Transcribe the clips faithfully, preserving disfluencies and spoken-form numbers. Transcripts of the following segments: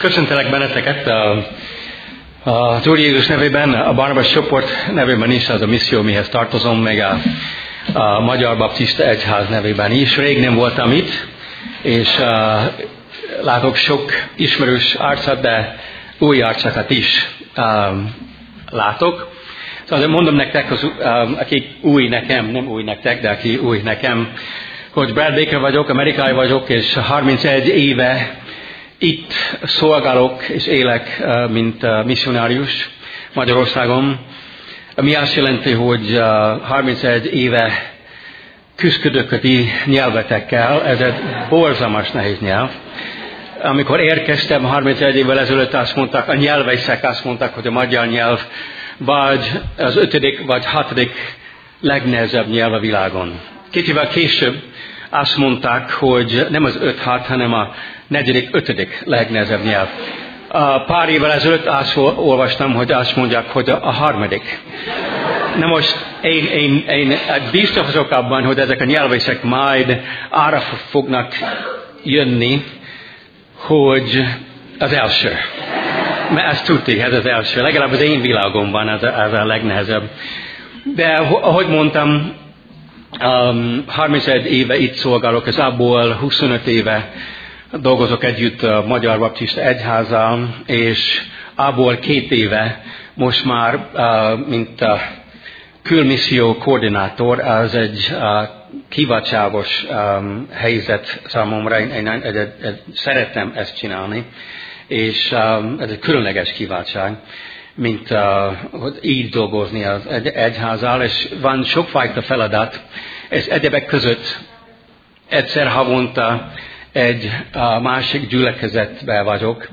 Köszöntelek benneteket a, a Úr Jézus nevében, a Barnabás csoport nevében is, az a misszió, mihez tartozom, meg a, a Magyar Baptista Egyház nevében is. Rég nem voltam itt, és uh, látok sok ismerős arcot, de új arcokat is uh, látok. Szóval mondom nektek, az, uh, akik új nekem, nem új nektek, de aki új nekem, hogy Brad Baker vagyok, amerikai vagyok, és harmincegy éve itt szolgálok és élek, mint misszionárius Magyarországon. Ami azt jelenti, hogy harmincegy éve küzdök a ti nyelvetekkel, ez egy borzalmas nehéz nyelv. Amikor érkeztem harmincegy évvel ezelőtt, azt mondták, a nyelvészek azt mondták, hogy a magyar nyelv vagy az ötödik vagy hatodik legnehezebb nyelv a világon. Két évvel később azt mondták, hogy nem az öt-hat, hanem a negyedik, ötödik legnehezebb nyelv. A pár évvel ezelőtt azt olvastam, hogy azt mondják, hogy a harmadik. Na most én, én, én biztos vagyok abban, hogy ezek a nyelvészek majd arra fognak jönni, hogy az első. Mert ezt tudték, ez az első. Legalább az én világomban ez a, ez a legnehezebb. De ahogy mondtam, Um, harmincegy éve itt szolgálok, ez abból huszonöt éve dolgozok együtt a Magyar Baptista Egyházzal, és abból két éve most már, uh, mint a külmisszió koordinátor, az egy uh, kiváltságos um, helyzet számomra, én, én, én, én, én szeretem ezt csinálni, és um, ez egy különleges kiváltság, mint uh, hogy így dolgozni az egy, egyházzal, és van sokfajta feladat, és egyebek között egyszer havonta egy uh, másik gyülekezetben vagyok,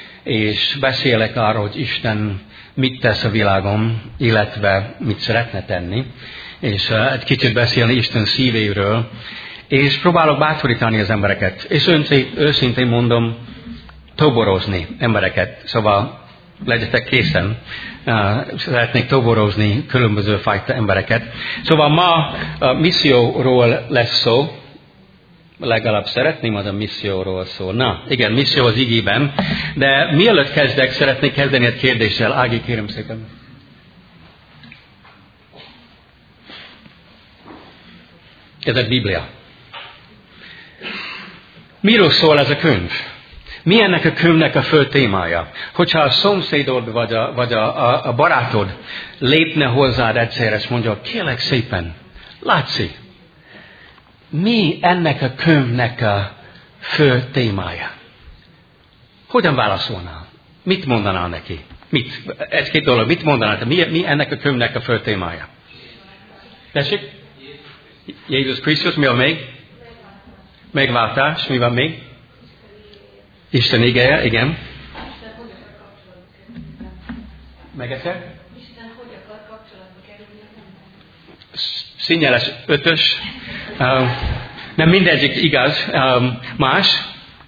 és beszélek arról, hogy Isten mit tesz a világon, illetve mit szeretne tenni, és uh, egy kicsit beszélni Isten szívéről, és próbálok bátorítani az embereket, és őszintén mondom, toborozni embereket, szóval legyetek készen, uh, szeretnék toborozni különböző fajta embereket. Szóval ma a misszióról lesz szó, legalább szeretném, hogy a misszióról szól. Na, igen, misszió az igében, de mielőtt kezdek, szeretnék kezdeni egy kérdéssel. Ági, kérem szépen. Ez egy Biblia. Miről szól ez a könyv? Mi ennek a könyvnek a fő témája? Hogyha a szomszédod vagy a, vagy a, a, a barátod lépne hozzád egyszerre, és mondja, kérlek szépen, látszik, mi ennek a könyvnek a fő témája? Hogyan válaszolnál? Mit mondanál neki? Mit? Egy-két dolog, mit mondanál? Mi, mi ennek a könyvnek a fő témája? Tessék? Jézus Krisztus, mi van még? Megváltás, mi van még? Isten igéje, igen. Meg egyszer? Isten hogy akar kapcsolatba kerülni? Színjeles ötös. Uh, nem mindegyik igaz. Um, más?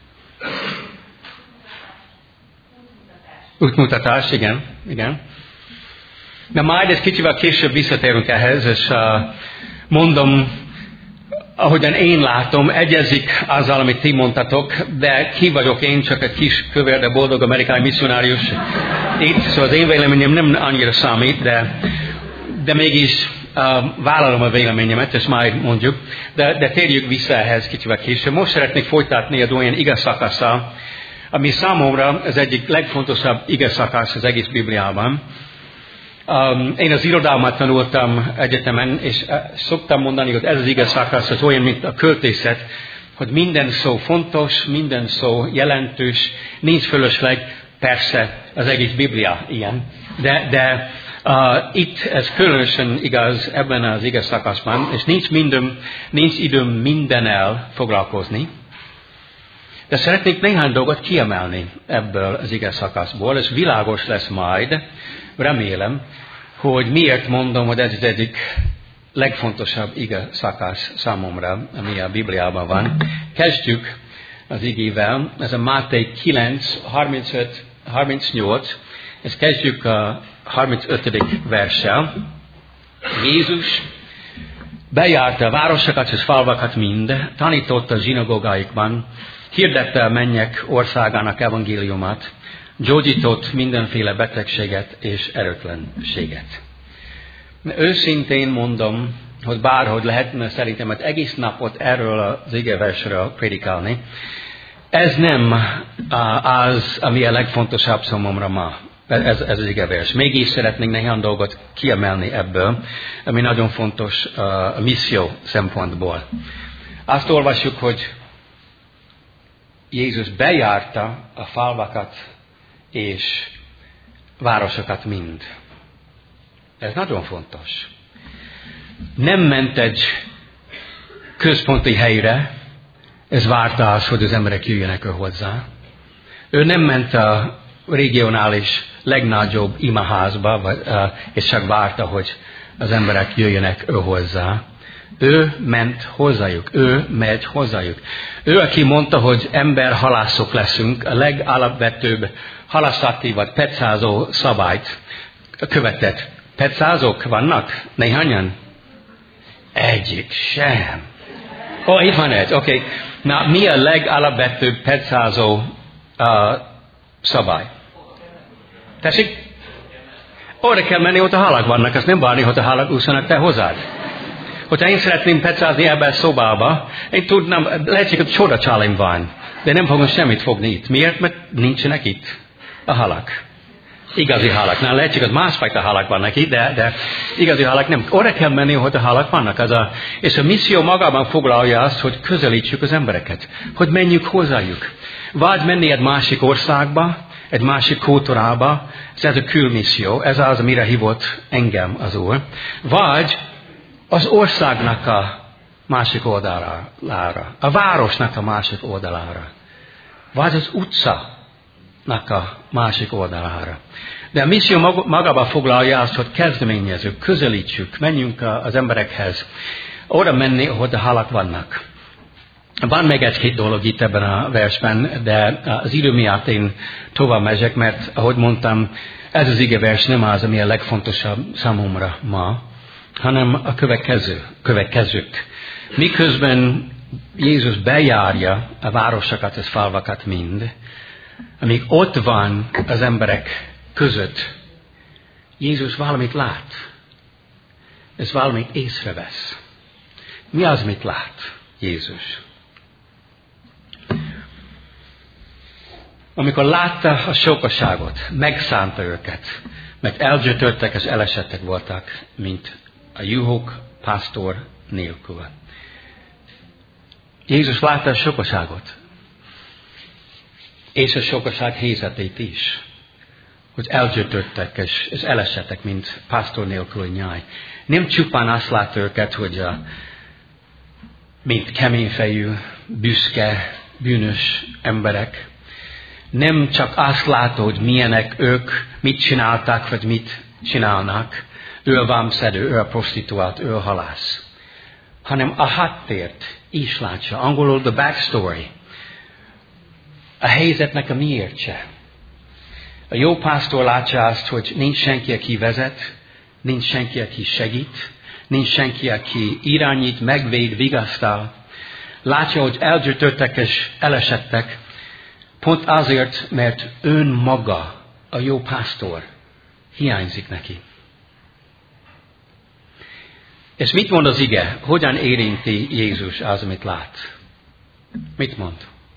Útmutatás, igen. igen. De majd egy kicsivel később visszatérünk ehhez, és uh, mondom, ahogyan én látom, egyezik azzal, amit ti mondtatok, de ki vagyok én, csak egy kis kövér, de boldog amerikai misszionárius itt, szóval az én véleményem nem annyira számít, de, de mégis uh, vállalom a véleményemet, és majd mondjuk, de, de térjük vissza ehhez kicsivel később. Most szeretnék folytatni egy olyan igaz szakasszal, ami számomra az egyik legfontosabb igaz szakasz az egész Bibliában. Um, én az irodalmat tanultam egyetemen, és uh, szoktam mondani, hogy ez az igaz szakasz az olyan, mint a költészet, hogy minden szó fontos, minden szó jelentős, nincs fölösleg, persze az egész Biblia ilyen. De, de uh, itt ez különösen igaz ebben az igaz szakaszban, és nincs, minden, nincs időm mindennel foglalkozni. De szeretnék néhány dolgot kiemelni ebből az igaz szakaszból, és világos lesz majd, remélem, hogy miért mondom, hogy ez az egyik legfontosabb igaz szakasz számomra, ami a Bibliában van. Kezdjük az igével, ez a Máté kilenc, harmincöt, harmincnyolc, ezt kezdjük a harmincötödik verssel. Jézus bejárta a városokat és falvakat mind, tanította a zsinagógáikban, hirdette a mennyek országának evangéliumát, gyógyított mindenféle betegséget és erőtlenséget. Őszintén mondom, hogy bárhogy lehetne szerintem egy egész napot erről az igeversről prédikálni, ez nem az, ami a legfontosabb számomra ma. Ez, ez az igevers. Mégis szeretnénk néhány dolgot kiemelni ebből, ami nagyon fontos a misszió szempontból. Azt olvassuk, hogy Jézus bejárta a falvakat és városokat mind. Ez nagyon fontos. Nem ment egy központi helyre, ez várta az, hogy az emberek jöjjenek ő hozzá. Ő nem ment a regionális legnagyobb imaházba, vagy, uh, és csak várta, hogy az emberek jöjjenek ő hozzá. Ő ment hozzájuk, ő megy hozzájuk. Ő, aki mondta, hogy emberhalászok leszünk, a legalapvetőbb halászati vagy petszázó szabályt követett. Petszázók vannak? Néhányan? Egyik sem. Ó, oh, itt van egy, oké. Okay. Na, mi a legalapvetőbb petszázó uh, szabály? Tessék? Oda kell menni, ott a halak vannak, azt nem várni, hogy a halak úszanak te hozzád. Hogyha én szeretném petszázni ebbe a szobába, én tudnám, lehet, hogy csoda csalim van, de nem fogom semmit fogni itt. Miért? Mert nincsenek itt a halak. Igazi halak. Na, lehet, hogy másfajta halak vannak itt, de, de igazi halak nem. Oda kell menni, hogy a halak vannak. Az a, és a misszió magában foglalja azt, hogy közelítsük az embereket. Hogy menjünk hozzájuk. Vagy menni egy másik országba, egy másik kultúrába, ez a külmisszió, ez az, amire hívott engem az Úr. Vagy az országnak a másik oldalára, a városnak a másik oldalára, vagy az utcának a másik oldalára. De a misszió magába foglalja azt, hogy kezdeményezzük, közelítsük, menjünk az emberekhez, oda menni, ahol a halak vannak. Van még egy-két dolog itt ebben a versben, de az idő miatt én tovább megyek, mert ahogy mondtam, ez az igevers nem az, ami a legfontosabb számomra ma, hanem a következő, következők. Miközben Jézus bejárja a városokat, a falvakat mind, amíg ott van az emberek között, Jézus valamit lát. Ez valamit észrevesz. Mi az, mit lát Jézus? Amikor látta a sokaságot, megszánta őket, mert elgyötörtek és elesettek voltak, mint a juhok pásztor nélkül. Jézus látta a sokaságot, és a sokaság helyzetét is, hogy elgyötörtek és, és elesettek, mint pásztor nélkül nyáj. Nem csupán azt látta őket, hogy a, mint keményfejű, büszke, bűnös emberek. Nem csak azt látta, hogy milyenek ők, mit csináltak, vagy mit csinálnak. Ő a vámszedő, ő a prostituált, ő a halász. Hanem a háttért is látja. Angolul the backstory. A helyzetnek a miértse. A jó pásztor látja azt, hogy nincs senki, aki vezet, nincs senki, aki segít, nincs senki, aki irányít, megvéd, vigasztal. Látja, hogy elgyötörtek és elesettek, pont azért, mert ön maga, a jó pásztor, hiányzik neki. És mit mond az ige? Hogyan érinti Jézus az, amit lát? Mit mond?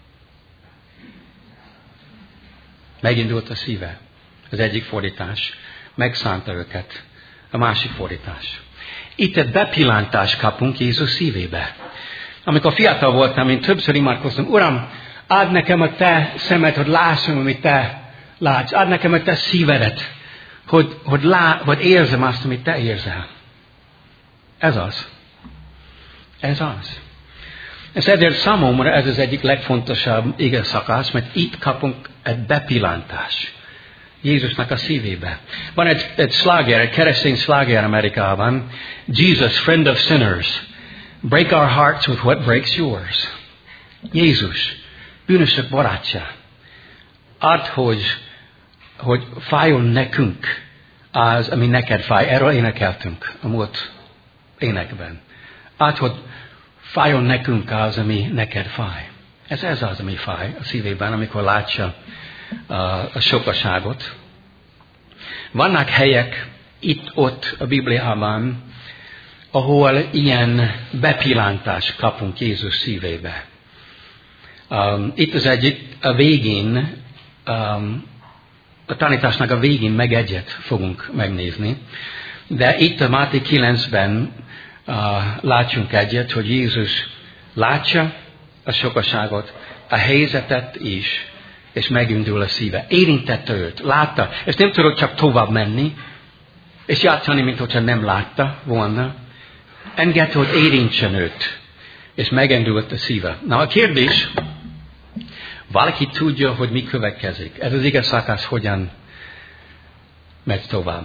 Megindult a szíve. Az egyik fordítás. Megszánta őket. A másik fordítás. Itt egy bepillantást kapunk Jézus szívébe. Amikor fiatal voltam, én többször imádkoztam, Uram, add nekem a te szemed, hogy lássam, amit te látsz. Add nekem a te szívedet, hogy, hogy, lá, hogy érzem azt, amit te érzel. Ez az. Ez az. És ezért számomra ez az egyik legfontosabb ige szakasz, mert itt kapunk egy bepillantás Jézusnak a szívébe. Van egy, egy sláger, egy keresztény sláger Amerikában, Jesus, friend of sinners, break our hearts with what breaks yours. Jézus, bűnösök barátja. Add, hogy, hogy fájjon nekünk az, ami neked fáj. Erről énekeltünk a múlt énekben. Add, hogy fájjon nekünk az, ami neked fáj. Ez, ez az, ami fáj a szívében, amikor látja a, a sokaságot. Vannak helyek itt-ott a Bibliában, ahol ilyen bepillantást kapunk Jézus szívébe. Um, itt az egyik, a végén, um, a tanításnak a végén meg egyet fogunk megnézni, de itt a Máté kilencben uh, látjunk egyet, hogy Jézus látja a sokaságot, a helyzetet is, és megindul a szíve. Érintette őt, látta, és nem tudott csak tovább menni, és játszani, mint hogyha nem látta volna. Engedte, hogy érintsen őt, és megindult a szíve. Na a kérdés, valaki tudja, hogy mi következik. Ez az ige szakasz hogyan megy tovább.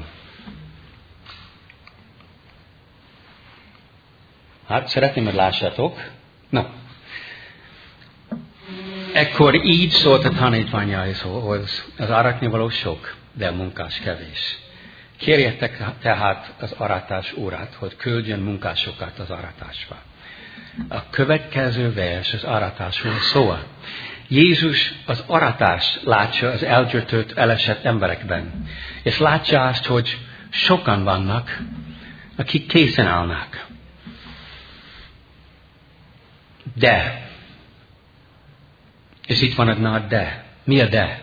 Hát szeretném, hogy lássátok. Na. Ekkor így szólt a tanítványaihoz, az aratni való sok, de a munkás kevés. Kérjetek tehát az aratás órát, hogy küldjön munkásokat az aratásba. A következő vers az aratásról szól. Jézus az aratást látja az elgyötött, elesett emberekben. És látja azt, hogy sokan vannak, akik készen állnak. De, és itt van a nagy de. Mi a de?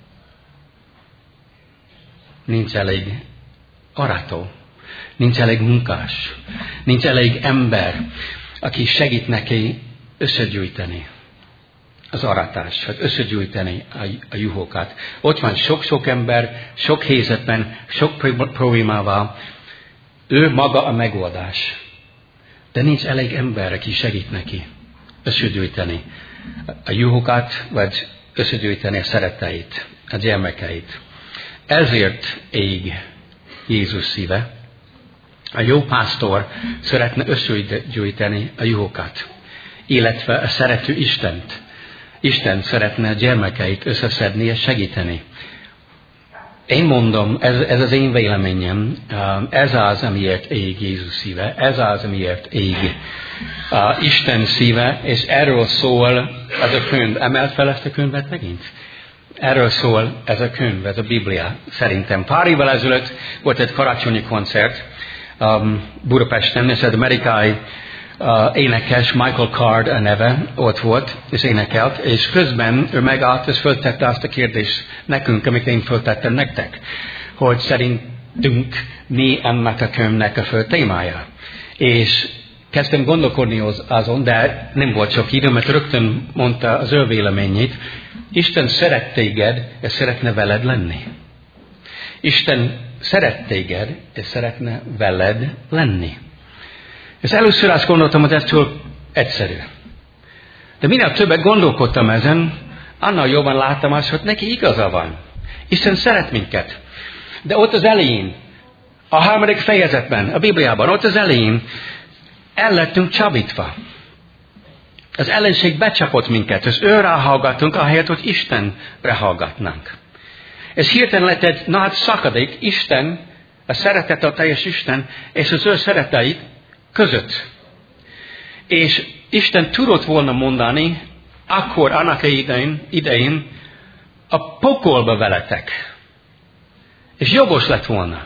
Nincs elég arató, nincs elég munkás, nincs elég ember, aki segít neki összegyűjteni az aratást, hogy összegyűjteni a, a juhokat. Ott van sok-sok ember, sok helyzetben, sok problémával. Ő maga a megoldás. De nincs elég ember, aki segít neki összegyűjteni a juhokat, vagy összegyűjteni a szeretteit, a gyermekeit. Ezért ég Jézus szíve. A jó pásztor szeretne összegyűjteni a juhokat, illetve a szerető Istent. Isten szeretne a gyermekeit összeszedni és segíteni. Én mondom, ez, ez az én véleményem, ez az, amiért ég Jézus szíve, ez az, amiért ég uh, Isten szíve, és erről szól ez a könyv. Emelt fel ezt a könyvet megint? Erről szól ez a könyv, ez a Biblia szerintem. Pár évvel ezelőtt volt egy karácsonyi koncert um, Budapesten, és egy amerikai uh, énekes, Michael Card a neve, ott volt, és énekelt, és közben ő megállt, és föltette azt a kérdést nekünk, amit én föltettem nektek, hogy szerintünk mi ennek a könyvnek a fő témája. És kezdtem gondolkodni az, azon, de nem volt sok idő, mert rögtön mondta az ő véleményét. Isten szeret téged, és szeretne veled lenni. Isten szeret téged, és szeretne veled lenni. És először azt gondoltam, hogy ez túl egyszerű. De minél többet gondolkodtam ezen, annál jobban láttam azt, hogy neki igaza van. Isten szeret minket. De ott az elején, a harmadik fejezetben, a Bibliában, ott az elején el lettünk csábítva. Az ellenség becsapott minket, és őre hallgatunk, ahelyett, hogy Istenre hallgatnánk. És hirtelen lett egy nagy szakadék Isten, a szeretet a teljes Isten, és az ő szereteit között. És Isten tudott volna mondani, akkor annak idején, idején a pokolba veletek. És jogos lett volna.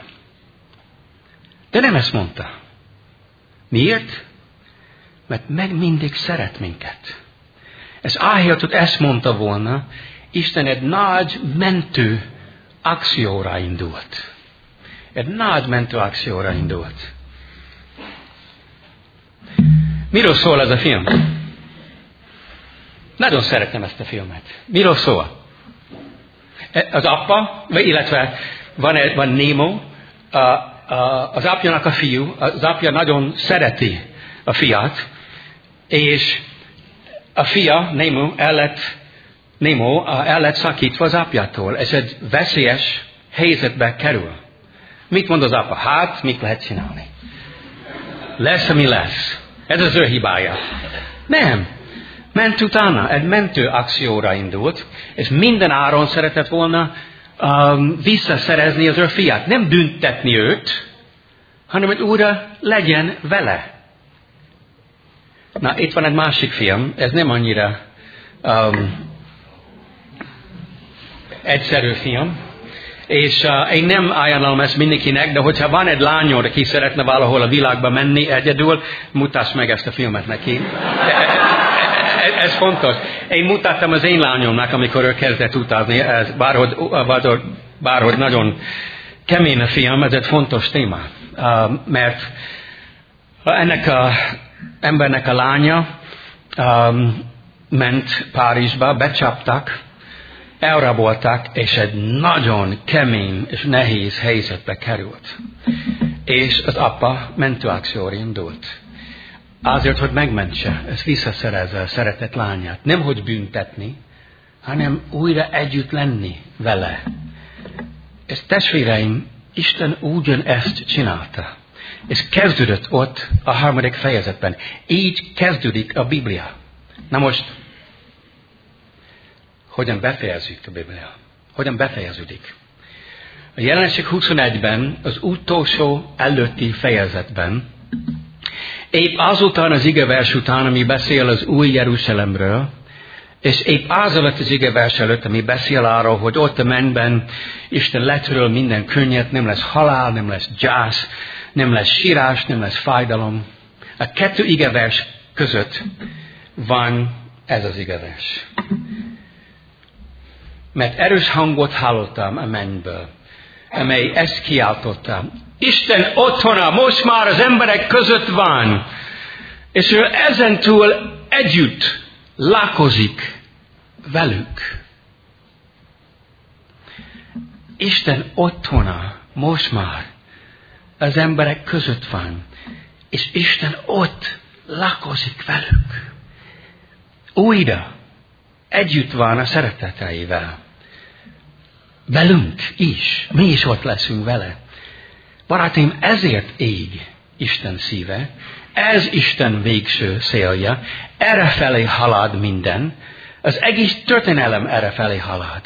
De nem ezt mondta. Miért? Mert meg mindig szeret minket. Ez ahelyett, hogy ezt mondta volna, Isten egy nagy mentő akcióra indult. Egy nagy mentő akcióra indult. Miről szól ez a film? Nagyon szeretem ezt a filmet. Miről szól? Az apa, illetve van, van Nemo, a, a, az apjának a fiú, az apja nagyon szereti a fiát, és a fia, Nemo, el lett, Nemo, el lett szakítva az apjától, és egy veszélyes helyzetbe kerül. Mit mond az apa? Hát, mit lehet csinálni? Lesz, ami lesz. Ez az ő hibája. Nem. Ment utána, egy mentő akcióra indult, és minden áron szeretett volna um, visszaszerezni az ő fiát. Nem büntetni őt, hanem hogy újra legyen vele. Na, itt van egy másik film, ez nem annyira um, egyszerű film, és uh, én nem ajánlom ezt mindenkinek, de hogyha van egy lányod, aki szeretne valahol a világba menni egyedül, mutass meg ezt a filmet neki. Ez fontos. Én mutattam az én lányomnak, amikor ő kezdett utazni, ez bárhogy, bárhogy, bárhogy nagyon kemény a film, ez egy fontos téma. Uh, mert ennek az embernek a lánya um, ment Párizsba, becsaptak, elrabolták, és egy nagyon kemény és nehéz helyzetbe került. És az apa mentőakcióra indult. Azért, hogy megmentse, ezt visszaszerezze a szeretett lányát. Nem, hogy büntetni, hanem újra együtt lenni vele. És testvéreim, Isten ugyan ezt csinálta. És kezdődött ott a harmadik fejezetben. Így kezdődik a Biblia. Na most, hogyan befejezzük a Biblia? Hogyan befejeződik? A Jelenések huszonegyben, az utolsó előtti fejezetben, épp azután az igevers után, ami beszél az új Jeruzsálemről, és épp az alatt az igevers előtt, ami beszél arról, hogy ott a mennyben Isten letöröl minden könnyet, nem lesz halál, nem lesz gyász, nem lesz sírás, nem lesz fájdalom. A kettő igevers között van ez az igevers. Mert erős hangot hallottam a mennyből, amely ezt kiáltotta. Isten otthona most már az emberek között van, és ő ezentúl együtt lakozik velük. Isten otthona most már az emberek között van, és Isten ott lakozik velük. Újra együtt van a szereteteivel. Velünk is. Mi is ott leszünk vele. Barátaim, ezért ég Isten szíve. Ez Isten végső célja. Errefelé halad minden. Az egész történelem errefelé halad.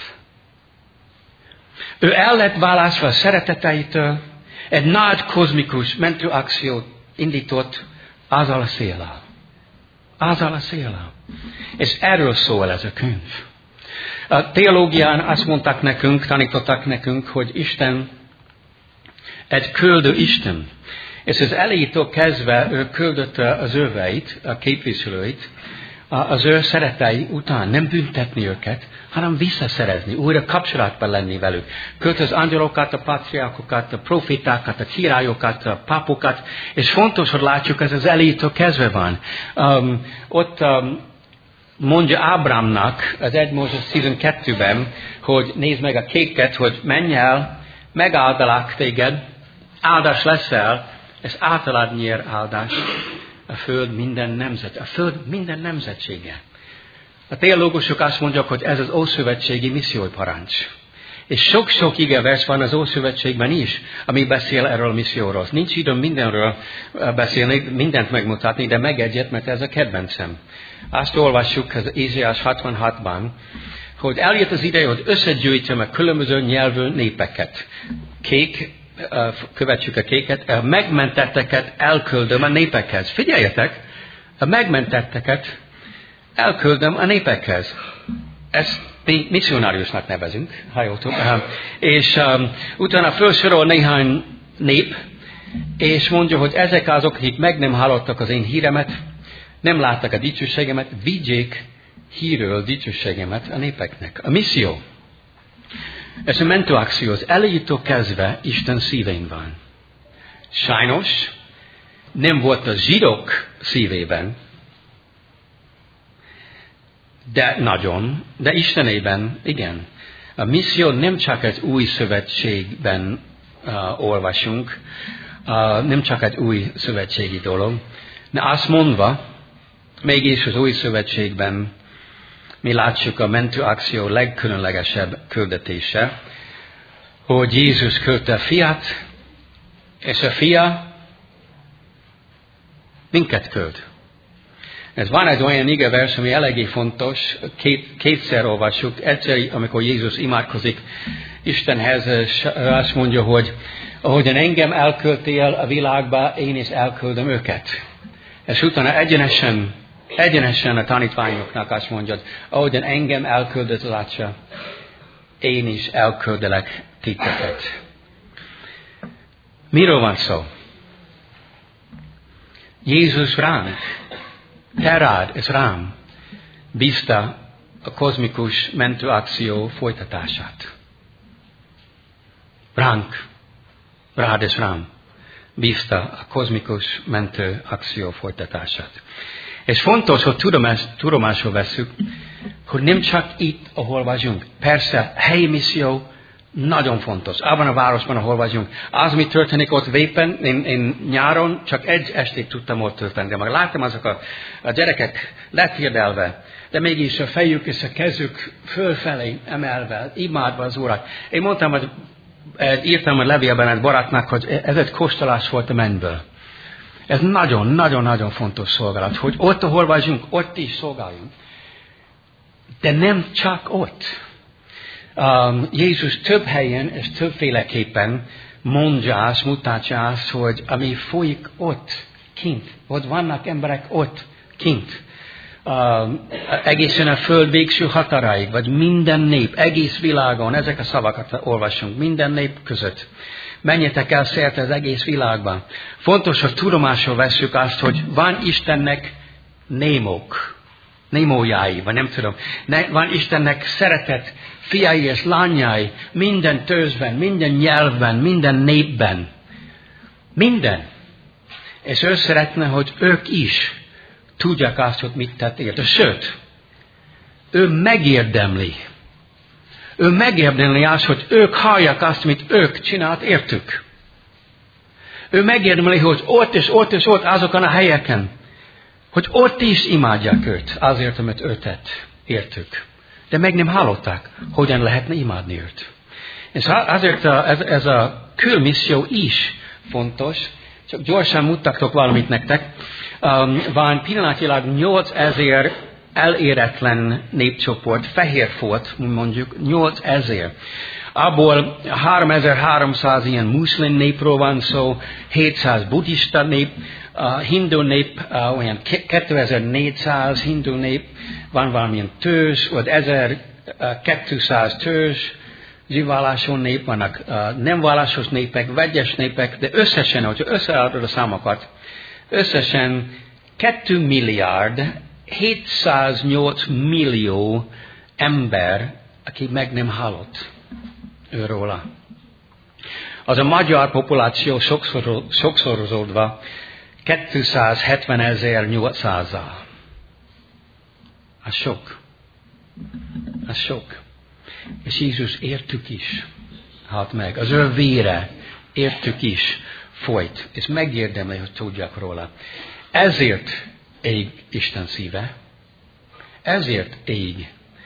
Ő el lett választva a szereteteitől, egy nagy kozmikus mentőakciót indított azzal a céllal. Azzal a céllal. És erről szól ez a könyv. A teológián azt mondták nekünk, tanítottak nekünk, hogy Isten egy küldő Isten. És az elejétől kezdve ő küldötte az őveit, a képviselőit, az ő szeretei után nem büntetni őket, hanem visszaszerezni, újra kapcsolatban lenni velük. Küldte az angyalokat, a patriárkokat, a profétákat, a királyokat, a pápokat, és fontos, hogy látjuk, ez az elejétől kezdve van. Um, ott um, mondja Ábrámnak az egy Mózes tizenkettőben, hogy nézd meg a kéket, hogy menj el, megáldalak téged, áldás leszel, és általad nyer áldás a föld minden nemzet, a föld minden nemzetsége. A teológusok azt mondják, hogy ez az ószövetségi missziói parancs. És sok-sok igevers van az Ószövetségben is, ami beszél erről a misszióról. Nincs időm mindenről beszélni, mindent megmutatni, de meg egyet, mert ez a kedvencem. Azt olvassuk az Ézsaiás hatvanhatban, hogy eljött az ideje, hogy összegyűjtsem a különböző nyelvű népeket. Kék, követjük a kéket, a megmentetteket elküldöm a népekhez. Figyeljetek, a megmentetteket elküldöm a népekhez. Ezt mi misszionáriusnak nevezünk, ha jól tudom. És um, utána felsorol néhány nép, és mondja, hogy ezek azok, akik meg nem hallottak az én híremet, nem láttak a dicsőségemet, vigyék hírről dicsőségemet a népeknek. A misszió. Ez a mentőakció az elejétől kezdve Isten szívén van. Sajnos nem volt a zsidók szívében, de nagyon, de Istenében, igen. A misszió nem csak egy új szövetségben uh, olvasunk, uh, nem csak egy új szövetségi dolog, de azt mondva, mégis az új szövetségben mi látjuk a mentőakció legkülönlegesebb küldetése, hogy Jézus küldte a fiát, és a fia minket küld. Ez van egy olyan igevers, ami eléggé fontos, két, kétszer olvassuk, egyszer, amikor Jézus imádkozik Istenhez, és azt mondja, hogy ahogyan engem elküldtél a világba, én is elküldöm őket. És utána egyenesen egyenesen a tanítványoknak azt mondjad, ahogyan engem elküldött az Atya, én is elküldelek titeket. Miről van szó? Jézus ránk, te rád és rám bízta a kozmikus mentőakció folytatását. Ránk, rád és rám bízta a kozmikus mentőakció folytatását. És fontos, hogy tudomásul veszük, hogy nem csak itt, ahol vagyunk. Persze, helyi misszió nagyon fontos. Abban a városban, ahol vagyunk. Az, mi történik ott Vépen, én, én nyáron csak egy estét tudtam ott tölteni. De meg láttam azok a, a gyerekek letérdelve, de mégis a fejük és a kezük fölfelé emelve, imádva az Urat. Én mondtam, hogy írtam a levélben egy barátnak, hogy ez egy kóstolás volt a mennyből. Ez nagyon-nagyon-nagyon fontos szolgálat, hogy ott, ahol vagyunk, ott is szolgáljunk. De nem csak ott. Um, Jézus több helyen és többféleképpen mondja azt, mutatja azt, hogy ami folyik ott, kint, hogy vannak emberek ott, kint. Um, egészen a föld végső határáig, vagy minden nép, egész világon, ezek a szavakat olvasunk, minden nép között. Menjetek el szerte az egész világban. Fontos, hogy tudomásul veszük azt, hogy van Istennek némok, némójái, vagy nem tudom. Van Istennek szeretett fiai és lányai minden törzsben, minden nyelvben, minden népben. Minden. És ő szeretne, hogy ők is tudják azt, hogy mit tett érte. Sőt, ő megérdemli. Ő megérdemli azt, hogy ők hallják azt, amit ők csinált értük. Ő megérdemli, hogy ott és ott és ott azokon a helyeken, hogy ott is imádják őt, azért, amit ő tett értük. De meg nem hallották, hogyan lehetne imádni őt. És azért a, ez, ez a külmisszió is fontos, csak gyorsan mutatok valamit nektek. Um, van pillanatilag nyolcezer eléretlen népcsoport, fehérfolt, mondjuk nyolcezer. Abból háromezer-háromszáz ilyen muszlim népről van szó, hétszáz buddhista nép, a hindu nép, uh, olyan kétezer-négyszáz hindu nép, van valamilyen törzs, vagy ezerkétszáz törzs, zsivallású nép, vannak uh, nem vallásos népek, vegyes népek, de összesen, hogyha összeadod a számokat, összesen két milliárd hétszáznyolc millió ember, aki meg nem hallott őróla. Az a magyar populáció sokszor, sokszorozódva kétszázhetvenezer-nyolcszázzal. Az sok. Az sok. És Jézus értük is halt meg. Az ő vére értük is folyt. És megérdemli, hogy tudjak róla. Ezért ég Isten szíve. Ezért ég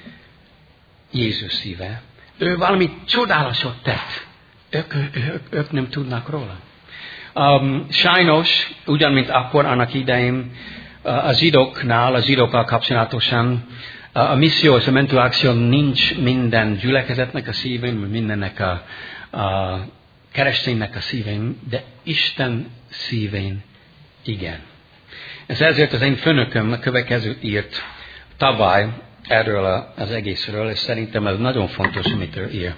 Jézus szíve. Ő valami csodálatot tett. Ők, ők, ők nem tudnak róla. Um, sajnos, ugyan, mint akkor, annak idején a zsidóknál, a zsidókkal kapcsolatosan a misszió és a mentőakció nincs minden gyülekezetnek a szívén, mindennek a, a kereszténynek a szívén, de Isten szívén igen. Ez ezért az én főnököm a következőt írt tavaly erről az egészről, és szerintem ez nagyon fontos, amit ő ír.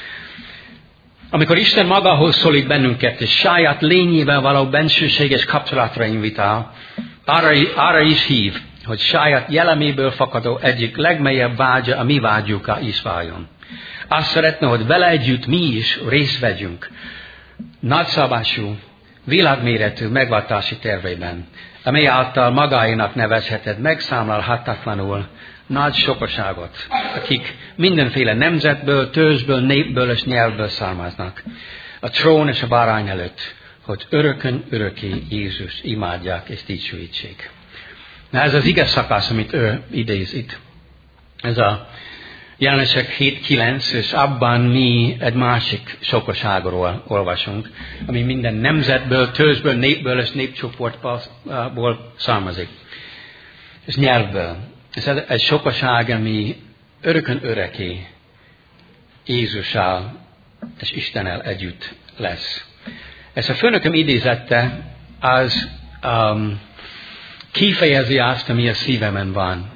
Amikor Isten magához szólít bennünket, és saját lényével való bensőséges kapcsolatra invitál, arra, arra is hív, hogy saját jelleméből fakadó egyik legmélyebb vágya a mi vágyuká is váljon. Azt szeretne, hogy vele együtt mi is részt vegyünk nagyszabású, világméretű megváltási tervében, amely által magáénak nevezheted megszámlálhatatlanul nagy sokaságot, akik mindenféle nemzetből, törzsből, népből és nyelvből származnak. A trón és a bárány előtt, hogy örökön örökké Jézus imádják és dicsőítsék. Na ez az igaz szakasz, amit ő idéz itt. Ez a Jelenések hét kilenc, és abban mi egy másik sokaságról olvasunk, ami minden nemzetből, törzsből, népből és népcsoportból származik. És nyelvből. Ez egy sokaság, ami örökön örökké Jézussal és Istennel együtt lesz. Ez a főnököm idézette, az um, kifejezi azt, ami a szívemen van.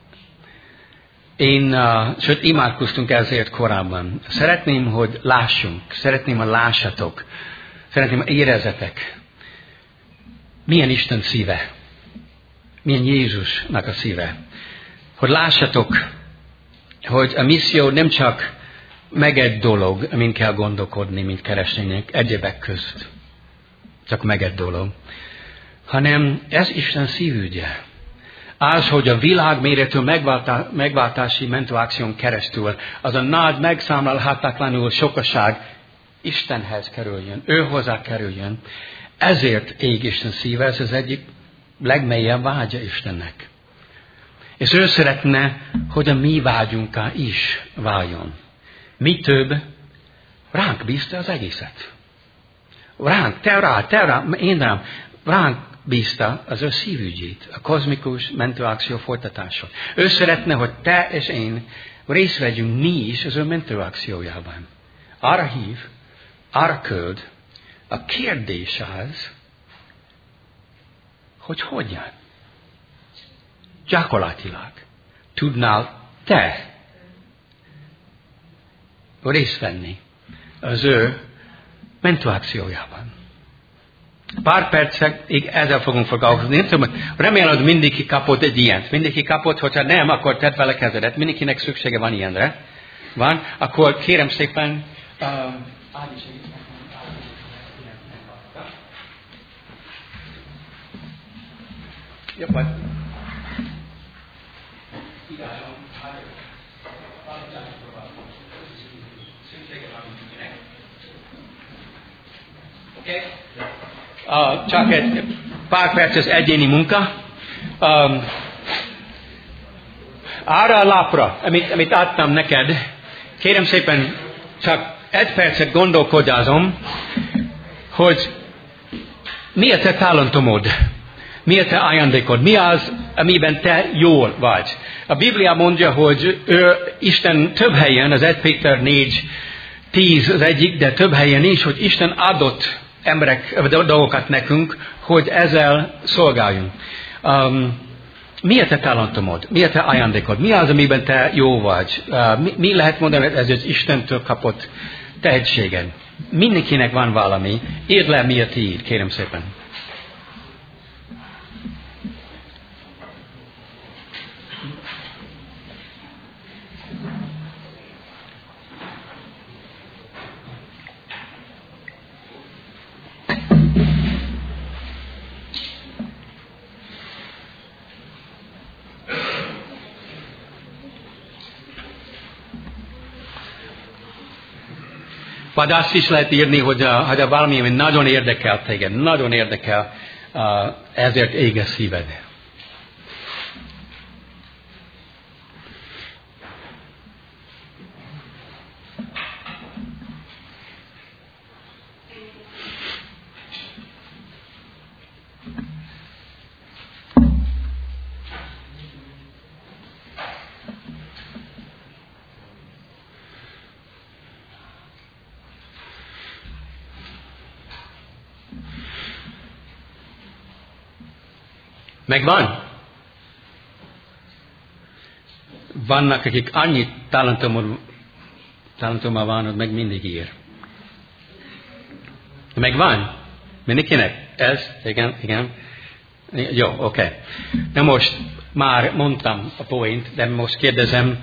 Én, uh, sőt, imádkoztunk ezért korábban. Szeretném, hogy lássunk. Szeretném, hogy lássatok. Szeretném, hogy érezzetek. Milyen Isten szíve. Milyen Jézusnak a szíve. Hogy lássatok, hogy a misszió nem csak meg egy dolog, amin kell gondolkodni, mint keresni egyebek közt. Csak meg egy dolog. Hanem ez Isten szívügye. Az, hogy a világméretű megváltá, megváltási mentoakción keresztül az a nagy, megszámlálhatatlanul sokaság Istenhez kerüljön, ő hozzá kerüljön. Ezért ég Isten szíve, ez az egyik legmélyebb vágya Istennek. És ő szeretne, hogy a mi vágyunká is váljon. Mi több, ránk bízta az egészet. Ránk, te rá, te rá, én rám, ránk bízta az ő szívügyét, a kozmikus mentőakció folytatását. Ő szeretne, hogy te és én részt vegyünk mi is az ő mentőakciójában. Arra hív, arra küld, a kérdés az, hogy hogyan. Gyakorlatilag tudnál te részt venni az ő mentőakciójában. Pár percig ezzel fogunk foglalkozni. Nem tudom, remélem, hogy mindenki kapott egy ilyent. Mindenki kapott, hogyha nem, akkor tedd vele kezedet. Mindenkinek szüksége van ilyenre. Van, akkor kérem szépen, uh, Ági segít nekem. Jobb vagy. Okay. Uh, csak egy pár perces egyéni munka. Um, arra a lapra, amit, amit adtam neked, kérem szépen csak egy percet gondolkodjazom, hogy mi a te talentumod, mi a te ajándékod, mi az, amiben te jól vagy. A Biblia mondja, hogy ő, Isten több helyen, az egy Péter négy tíz az egyik, de több helyen is, hogy Isten adott emberek, dolgokat nekünk, hogy ezzel szolgáljunk. Um, mi a te talentumod? Mi a te ajándékod? Mi az, amiben te jó vagy? Uh, mi, mi lehet mondani, hogy ez az Istentől kapott tehetséged? Mindenkinek van valami. Írd le, mi a tiéd, kérem szépen. Vagy azt is lehet írni, hogy a, hogy a valami, ami nagyon érdekel téged, nagyon érdekel, uh, ezért ég a szíved. Megvan? Vannak, akik annyi talentummal van, hogy meg mindig ír. Megvan? Mindenkinek? Ez? Igen, igen. Jó, oké. Okay. Na most már mondtam a point, de most kérdezem,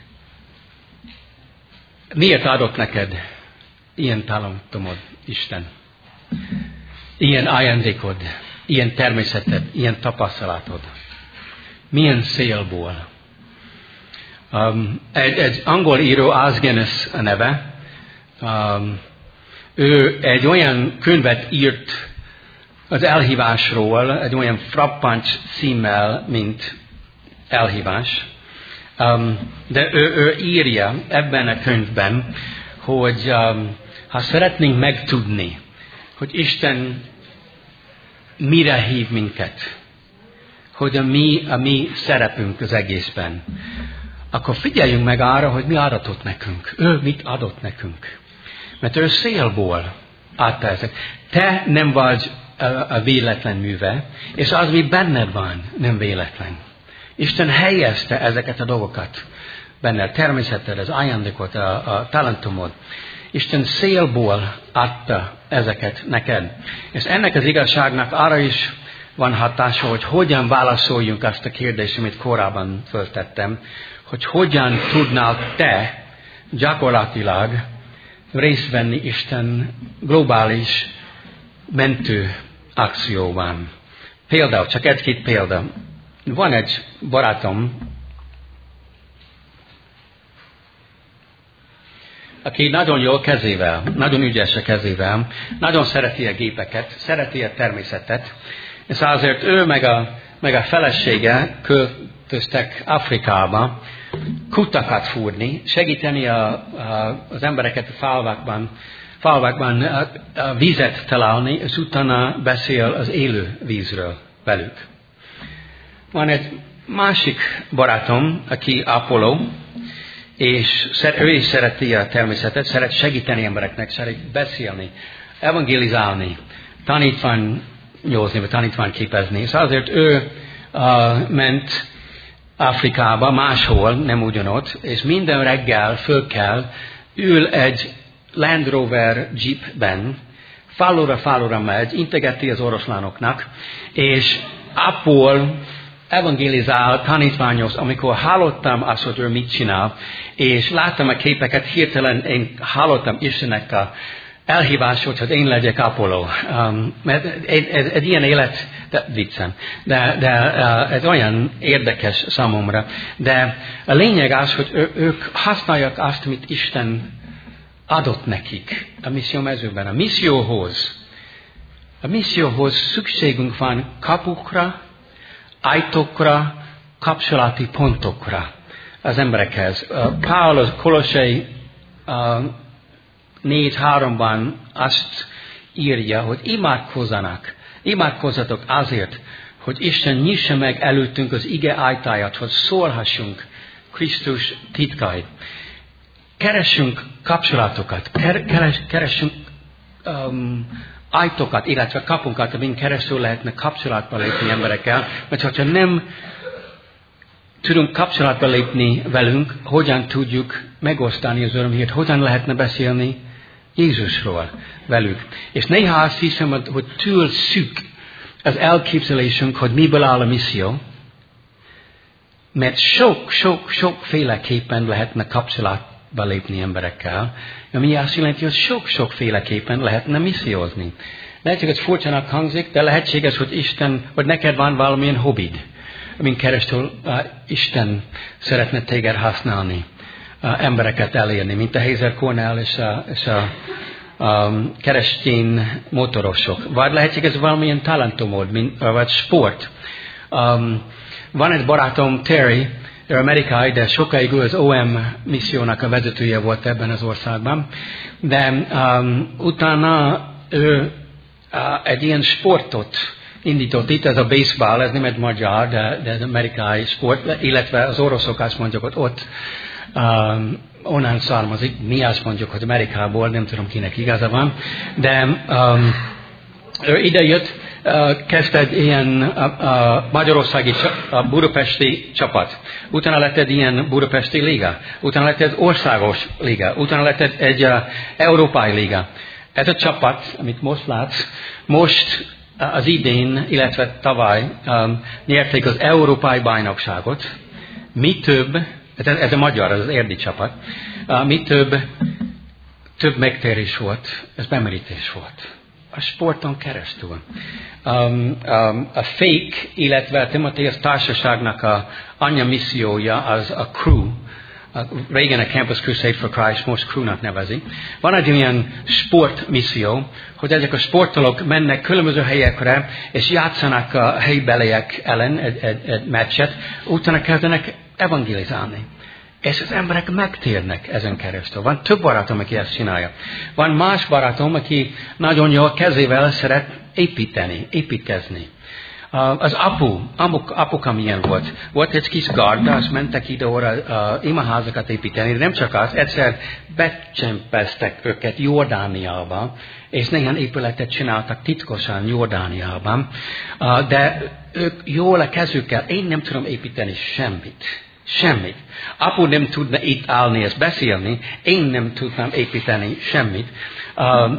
miért adott neked ilyen talentumod, Isten? Ilyen ajándékod? Ilyen természeted, ilyen tapasztalatod. Milyen célból? Um, egy, egy angol író, Asgenis a neve, um, ő egy olyan könyvet írt az elhívásról, egy olyan frappáns címmel, mint elhívás. Um, de ő, ő írja ebben a könyvben, hogy um, ha szeretnénk megtudni, hogy Isten mire hív minket, hogy a mi, a mi szerepünk az egészben, akkor figyeljünk meg arra, hogy mi adatott nekünk. Ő mit adott nekünk. Mert ő szélból adta ezek. Te nem vagy a véletlen műve, és az, ami benned van, nem véletlen. Isten helyezte ezeket a dolgokat benned, természeted, az ajándékot, a, a talentumod. Isten szélból adta ezeket neked. És ennek az igazságnak arra is van hatása, hogy hogyan válaszoljunk azt a kérdést, amit korábban föltettem, hogy hogyan tudnál te gyakorlatilag részt venni Isten globális mentő akcióban. Például, csak egy-két példa. Van egy barátom, aki nagyon jól kezével, nagyon ügyes a kezével, nagyon szereti a gépeket, szereti a természetet, és azért ő meg a, meg a felesége költöztek Afrikába kutakat fúrni, segíteni a, a, az embereket a falvakban, falvakban a, a vízet találni, és utána beszél az élő vízről velük. Van egy másik barátom, aki ápoló, és ő is szereti a természetet, szeret segíteni embereknek, szeret beszélni, evangelizálni, tanítványozni, vagy tanítványképezni. És azért ő uh, ment Afrikába, máshol, nem ugyanott, és minden reggel föl kell, ül egy Land Rover Jeepben, falura falura megy, integeti az oroszlánoknak, és ápol, evangelizál, tanítványoz, amikor hallottam azt, hogy ő mit csinál, és láttam a képeket, hirtelen én hallottam Istennek a elhívásot, hogy én legyek ápoló. Um, mert egy, egy, egy ilyen élet, de viccem, de, de uh, ez olyan érdekes számomra. De a lényeg az, hogy ő, ők használják azt, amit Isten adott nekik a misszió mezőben. A misszióhoz, a misszióhoz szükségünk van kapukra, ajtókra, kapcsolati pontokra az emberekhez. Pál az Kolossai négy háromban azt írja, hogy imádkozzanak, imádkozzatok azért, hogy Isten nyissa meg előttünk az ige ajtaját, hogy szólhassunk Krisztus titkait. Keressünk kapcsolatokat, keres, keressünk um, ajtókat, illetve kapunkat, amin keresztül lehetne kapcsolatba lépni emberekkel, mert hogyha nem tudunk kapcsolatba lépni velünk, hogyan tudjuk megosztani az örömhírt, hogyan lehetne beszélni Jézusról velük. És néha azt hiszem, hogy túl szűk az elképzelésünk, hogy miből áll a misszió, mert sok-sok-sok féleképpen lehetne kapcsolatba lépni emberekkel, ami azt jelenti, hogy sok-sok féleképpen lehetne missziózni. Lehet, hogy ez furcsának hangzik, de lehetséges, hogy Isten, vagy neked van valamilyen hobbid, amin keresztül uh, Isten szeretne téged használni, uh, embereket elérni, mint a Hazer Cornell és a, és a um, keresztény motorosok. Vagy lehetséges valamilyen talentumod, mint, uh, vagy sport. Um, van egy barátom, Terry, ő amerikai, de sokáig ő az o em missziónak a vezetője volt ebben az országban, de um, utána ő uh, egy ilyen sportot indított itt, ez a baseball, ez nem egy magyar, de, de ez amerikai sport, illetve az oroszok azt mondjuk, hogy ott um, onnan származik, mi azt mondjuk, hogy Amerikából, nem tudom kinek igaza van, de um, ő idejött, uh, kezdte egy ilyen uh, uh, magyarországi uh, budapesti csapat, utána lett egy ilyen budapesti liga, utána lett egy országos liga, utána lett egy, egy uh, európai liga. Ez a csapat, amit most látsz, most az idén, illetve tavaly um, nyerték az európai bajnokságot. Mi több, ez, ez a magyar, ez az érdi csapat, uh, mi több, több megtérés volt, ez bemerítés volt. A sporton keresztül. Um, um, a Fake, illetve a Timotheus társaságnak a anya missziója az a Crew. A régen a Campus Crusade for Christ, most Crew-nak nevezi. Van egy ilyen sportmisszió, hogy ezek a sportolók mennek különböző helyekre, és játszanak a helybeliek ellen egy, egy, egy meccset, utána kezdenek evangelizálni. És az emberek megtérnek ezen keresztül. Van több barátom, aki ezt csinálja. Van más barátom, aki nagyon jól kezével szeret építeni, építkezni. Az apu, apuk, apuka milyen volt? Volt egy kis garda, és mentek ide-oda uh, imaházakat építeni, de nem csak az, egyszer becsempeztek őket Jordániába, és néhány épületet csináltak titkosan Jordániában, uh, de ők jól a kezükkel, én nem tudom építeni semmit. Semmit. Apu nem tudna itt állni és beszélni, én nem tudnám építeni semmit, uh, uh,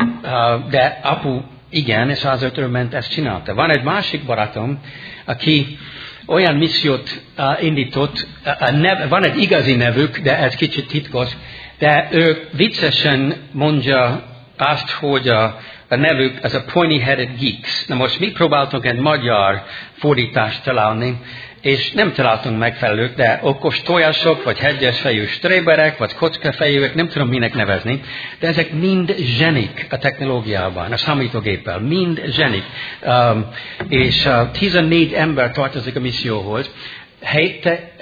de apu igen, és az ötről ment ezt csinálta. Van egy másik barátom, aki olyan missziót uh, indított, uh, nev, van egy igazi nevük, de ez kicsit titkos, de ő viccesen mondja azt, hogy a, a nevük az a Pointy-Headed Geeks. Na most mi próbáltunk egy magyar fordítást találni, és nem találtunk megfelelőt, de okos tojások, vagy hegyes fejű stréberek, vagy kockafejűek, nem tudom minek nevezni, de ezek mind zsenik a technológiában, a számítógéppel, mind zsenik. Um, és uh, tizennégy ember tartozik a misszióhoz, hét, te,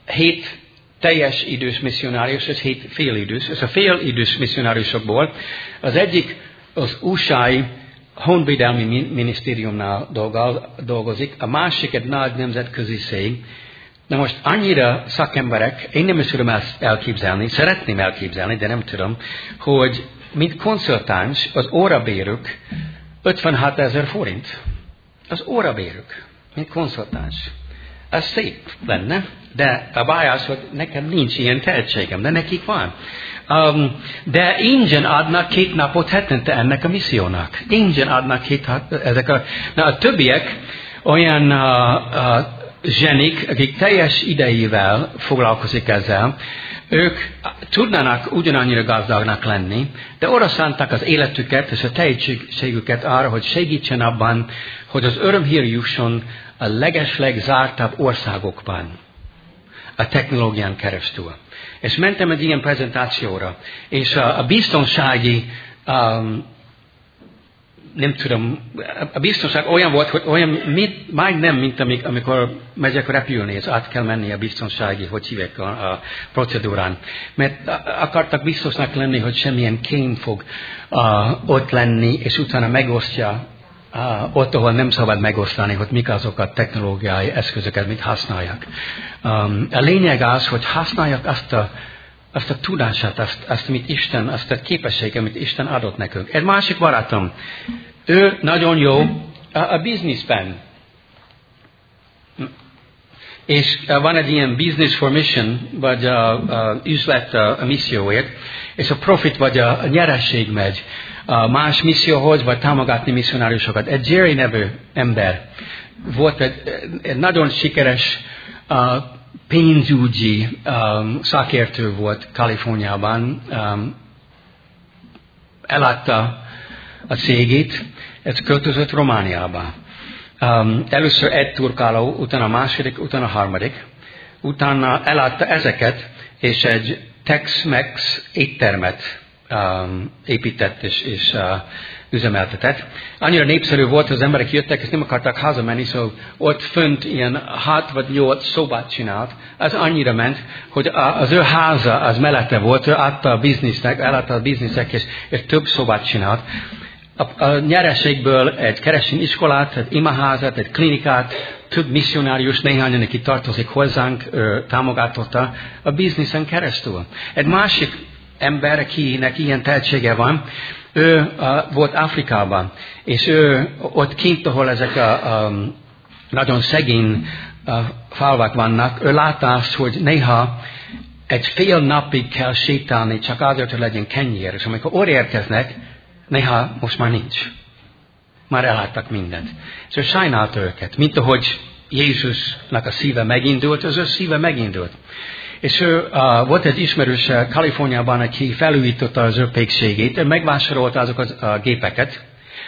hét teljes idős misszionárius, és hét félidős. És a félidős misszionáriusokból az egyik az u es á-i honvédelmi minisztériumnál dolgozik, a másik egy nagy nemzetközi cég. Na most annyira szakemberek, én nem is tudom ezt elképzelni, szeretném elképzelni, de nem tudom, hogy mint konzultáns az órabérük ötvenhat ezer forint. Az órabérük, mint konzultáns. Ez szép lenne, de a baj az, hogy nekem nincs ilyen tehetségem, de nekik van. Um, de ingyen adnak két napot hetente ennek a missziónak. Ingyen adnak két ezek a... Na, a többiek olyan uh, uh, zsenik, akik teljes idejével foglalkozik ezzel, ők tudnának ugyanannyira gazdagnak lenni, de oda szánták az életüket és a tehetségüket arra, hogy segítsen abban, hogy az örömhír jusson a legesleg zártabb országokban a technológián keresztül. És mentem egy ilyen prezentációra, és a, a biztonsági, um, nem tudom, a biztonság olyan volt, hogy olyan, mit, majdnem, mint amik, amikor megyek repülni, és át kell menni a biztonsági, hogy hívják a, a procedúrán. Mert akartak biztosnak lenni, hogy semmilyen kém fog uh, ott lenni, és utána megosztja Uh, ott, ahol nem szabad megosztani, hogy mik azok a technológiai eszközöket, mit használják. Um, a lényeg az, hogy használják azt a, azt a tudását, azt, azt, amit Isten, azt a képességet, amit Isten adott nekünk. Egy másik barátom, ő nagyon jó a, a bizniszben. És uh, van egy ilyen business for mission, vagy a, a üzlet a, a misszióért, és a profit, vagy a, a nyeresség megy a más misszióhoz, vagy támogatni misszionáriusokat. Egy Jerry nevű ember volt egy, egy nagyon sikeres uh, pénzügyi um, szakértő volt Kaliforniában. Um, eladta a cégét, ez költözött Romániába. Um, először egy turkáló, utána a második, utána a harmadik. Utána eladta ezeket, és egy Tex-Mex éttermet Um, épített és, és uh, üzemeltetett. Annyira népszerű volt, az emberek jöttek, és nem akartak hazamenni, szóval ott fönt ilyen hat vagy nyolc szobát csinált. Az annyira ment, hogy az ő háza az mellette volt, ő adta a biznisznek, eladta a biznisznek, és, és több szobát csinált. A, a nyereségből egy keresztény iskolát, egy imaházat, egy klinikát, több misszionárius, néhányan, aki tartozik hozzánk, ő támogatotta a bizniszen keresztül. Egy másik ember, akinek ilyen tehetsége van, ő uh, volt Afrikában, és ő ott kint, ahol ezek a, a nagyon szegény uh, falvak vannak, ő látta azt, hogy néha egy fél napig kell sétálni, csak azért, hogy legyen kenyér, és amikor orr érkeznek, néha most már nincs. Már elhagytak mindent. És ő sajnálta őket, mint ahogy Jézusnak a szíve megindult, az ő szíve megindult. És ő, uh, volt egy ismerős uh, Kaliforniában, aki felújította az ő pékségét, ő megvásárolta azokat a uh, gépeket,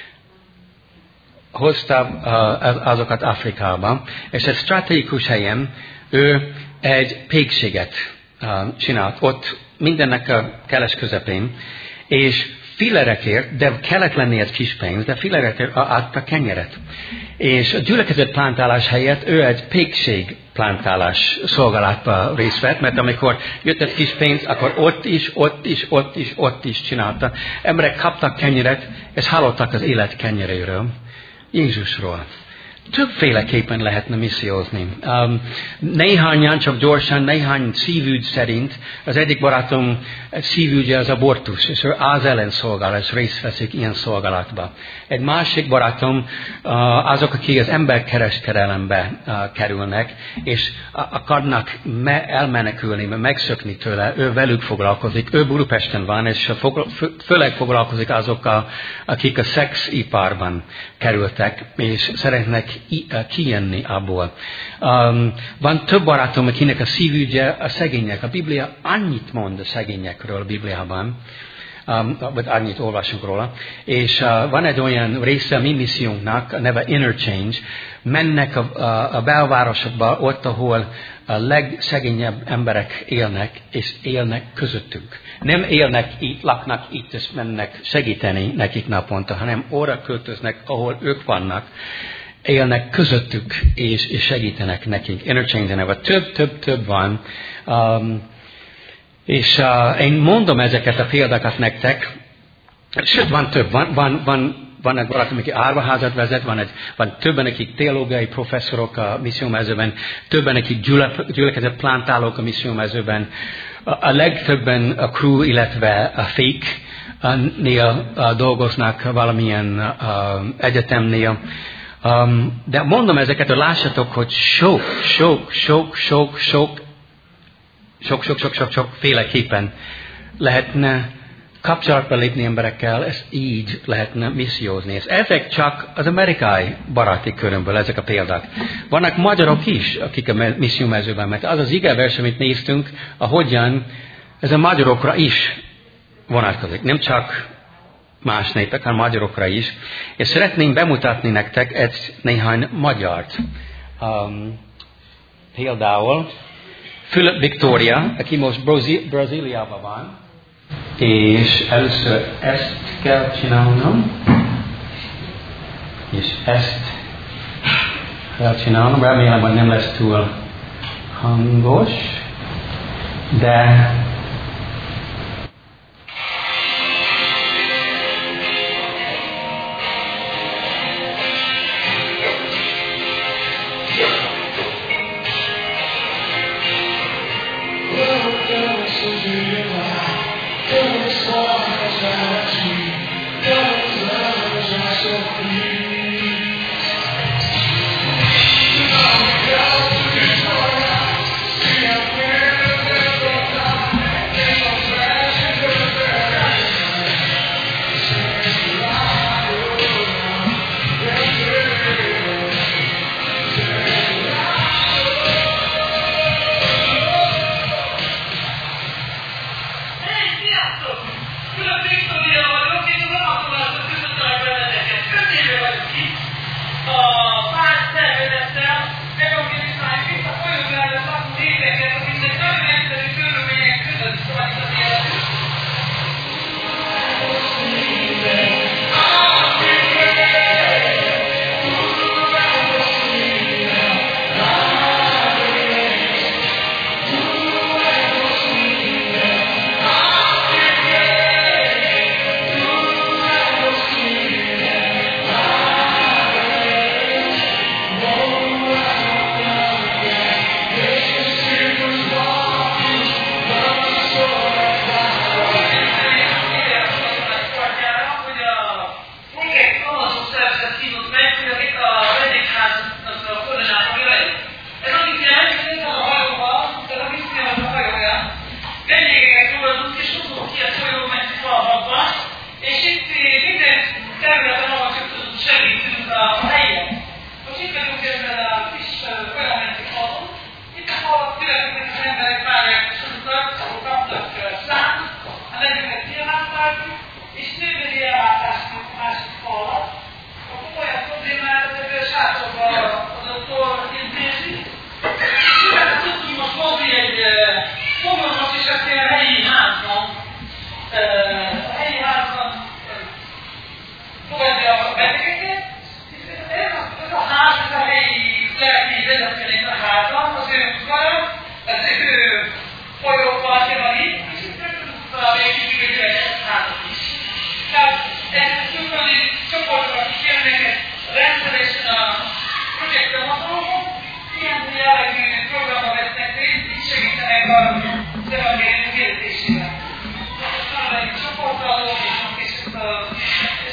hozta uh, azokat Afrikába, és egy stratégikus helyen ő egy pékséget uh, csinált, ott mindennek a keles közepén, és filerekért, de kellett lenni egy kis pénz, de filerekért adta kenyeret. És a gyülekezet plántálás helyett ő egy pékség plántálás szolgálatban részt vett, mert amikor jött egy kis pénz, akkor ott is, ott is, ott is, ott is csinálta. Emberek kaptak kenyeret, és hallottak az élet kenyeréről, Jézusról. többféleképpen lehetne missziózni. Um, néhányan, csak gyorsan, néhány szívügy szerint, az egyik barátom szívügye az abortusz, és ő az ellen szolgál, és részt veszik ilyen szolgálatba. Egy másik barátom uh, azok, akik az emberkereskedelembe uh, kerülnek, és akarnak me- elmenekülni, megszökni tőle, ő velük foglalkozik, ő Budapesten van, és fogla- fő- főleg foglalkozik azokkal, akik a szexiparban kerültek, és szeretnek kijönni abból. Um, van több barátom, akinek a szívügye a szegények. A Biblia annyit mond a szegényekről a Bibliában, um, vagy annyit olvasunk róla, és uh, van egy olyan része a mi missziónknak, a neve Interchange, mennek a, a, a belvárosokba, ott, ahol a legszegényebb emberek élnek, és élnek közöttünk. Nem élnek itt, laknak itt, és mennek segíteni nekik naponta, hanem arra költöznek, ahol ők vannak, élnek közöttük, és, és segítenek nekik. Interchange neve. Több, több, több van. Um, és uh, én mondom ezeket a példákat nektek, sőt, van több. Van, van, van, van egy valaki, aki árvaházat vezet, van, egy, van többen, akik teológiai professzorok a missziómezőben, többen, akik gyülek, gyülekezet plantálók a missziómezőben, a, a legtöbben a crew, illetve a féknél dolgoznak valamilyen uh, egyetemnél. Um, de mondom ezeket, hogy lássatok, hogy sok, sok, sok, sok, sok, sok, sok, sok, sok, sok féleképpen lehetne kapcsolatba lépni emberekkel, ez így lehetne missziózni. És ezek csak az amerikai baráti körömből, ezek a példák. Vannak magyarok is, akik a missziómezőben, mert az az igevers, amit néztünk, ahogyan ez a magyarokra is vonatkozik. Nem csak más népek, hanem magyarokra is. És szeretném bemutatni nektek egy néhány magyart. Um, például Philip Victoria, aki most Brazí- Brazíliában van, és először ezt kell csinálnom, és ezt kell csinálnom. Remélem, hogy nem lesz túl hangos, de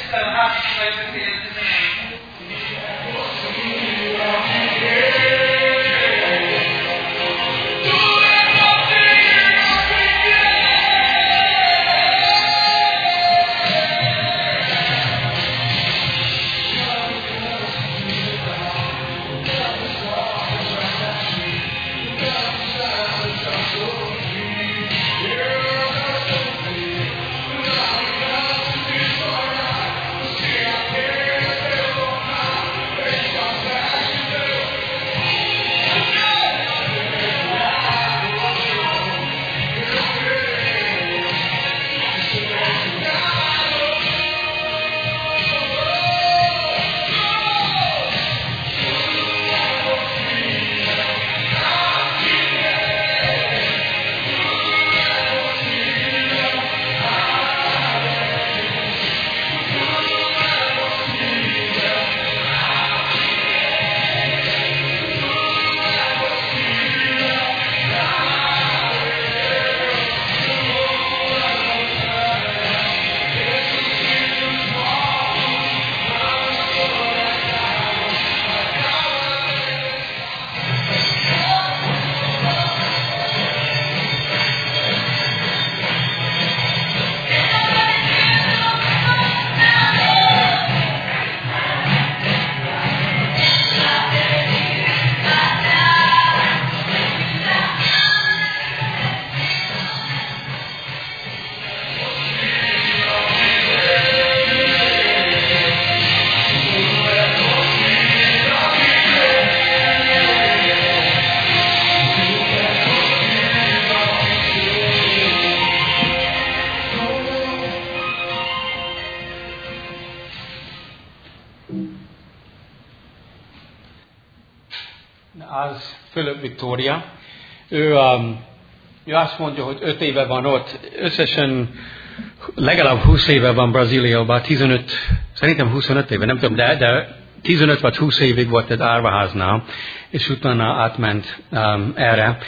Az Philip Victoria. Ő, um, ő azt mondja, hogy öt éve van ott, összesen legalább húsz éve van Brazíliában, tizenöt, szerintem huszonöt éve, nem tudom, de, de tizenöt vagy húsz évig volt egy árvaháznál, és utána átment um, erre.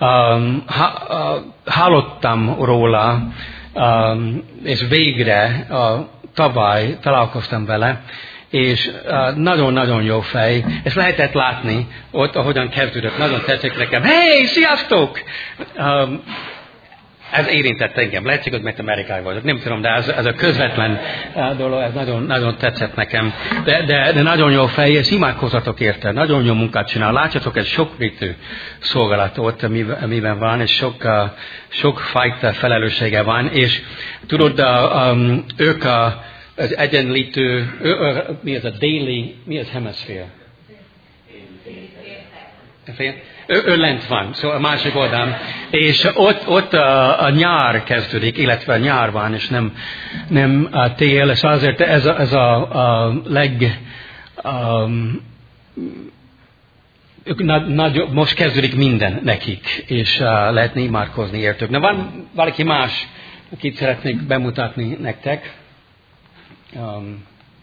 Um, ha, uh, hallottam róla, um, és végre uh, tavaly találkoztam vele, és uh, nagyon-nagyon jó fej, és lehetett látni ott, ahogyan kezdődött, nagyon tetszik nekem. Hey, sziasztok! Um, ez érintett engem, lehetséges, mert Amerikai vagyok, nem tudom, de ez, ez a közvetlen uh, dolog, ez nagyon, nagyon tetszett nekem. De, de, de nagyon jó fej, és imádkozatok érte, nagyon jó munkát csinál. Látjátok, ez sokrétű szolgálat ott, amiben van, és sok, uh, sok fajta felelőssége van, és tudod, uh, um, ők a az egyenlítő, mi az a daily, mi az hemisphere? Ő, ő lent van, szóval a másik oldalán, és ott, ott a, a nyár kezdődik, illetve a nyár van, és nem, nem a tél, és azért ez a, ez a, a leg, um, nagy, nagy, most kezdődik minden nekik, és uh, lehetne imádkozni értük. Na van valaki más, akit szeretnék bemutatni nektek. Um,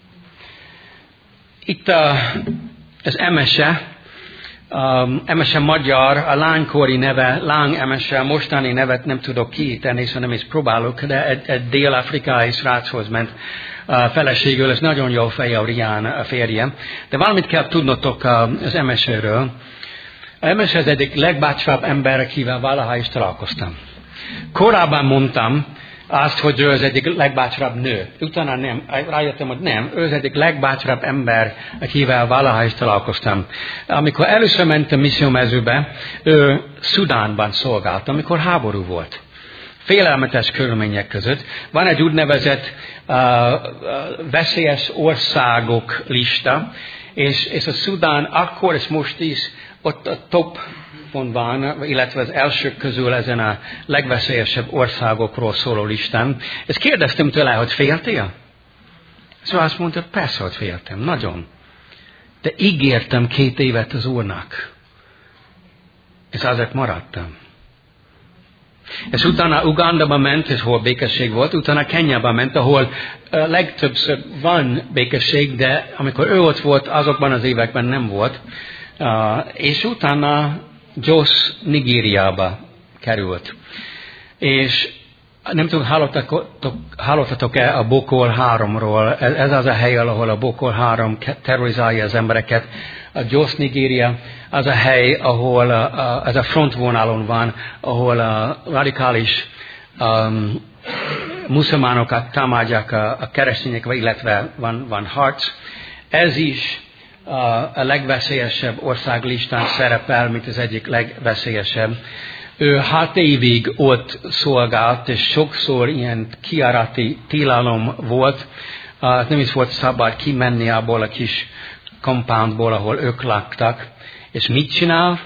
itt uh, az Emese, um, Emese magyar, a lánykori neve, Láng Emese, mostani nevet nem tudok kiíteni, szóval nem is próbálok, de egy, egy dél-afrikai sráchoz ment uh, feleségül, ez nagyon jó fej a Rián a férjem. De valamit kell tudnotok uh, az Emeséről. A Emese az egyik legbácsább ember, akivel valaha is találkoztam. Korábban mondtam, azt, hogy ő az egyik legbácsább nő. Utána nem, rájöttem, hogy nem, ő az egyik legbácsább ember, akivel valaha is találkoztam. Amikor először mentem missziómezőbe, ő Szudánban szolgált, amikor háború volt. Félelmetes körülmények között. Van egy úgynevezett uh, uh, veszélyes országok lista, és, és a Szudán akkor és most is ott a top van, illetve az elsők közül ezen a legveszélyesebb országokról szóló listán. És kérdeztem tőle, hogy féltél? Szóval azt mondta, persze, hogy féltem, nagyon. De ígértem két évet az Úrnak. És azért maradtam. És utána Ugandaba ment, és hol békesség volt, utána Kenyába ment, ahol legtöbbször van békesség, de amikor ő ott volt, azokban az években nem volt. És utána Jos Nigériába került. És Nem tudom, hallottatok, hallottatok-e a Bokor háromról? Ez, ez az a hely, ahol a Bokor három terrorizálja az embereket. A Jos Nigéria az a hely, ahol a, a, ez a frontvonalon van, ahol a radikális um, muszulmánokat támadják a, a keresztények, illetve van, van harc. Ez is a, a legveszélyesebb országlistán szerepel, mint az egyik legveszélyesebb. Ő hat évig ott szolgált, és sokszor ilyen kijárati tilalom volt. Uh, nem is volt szabad kimenni abból a kis compoundból, ahol ők laktak. És mit csinál?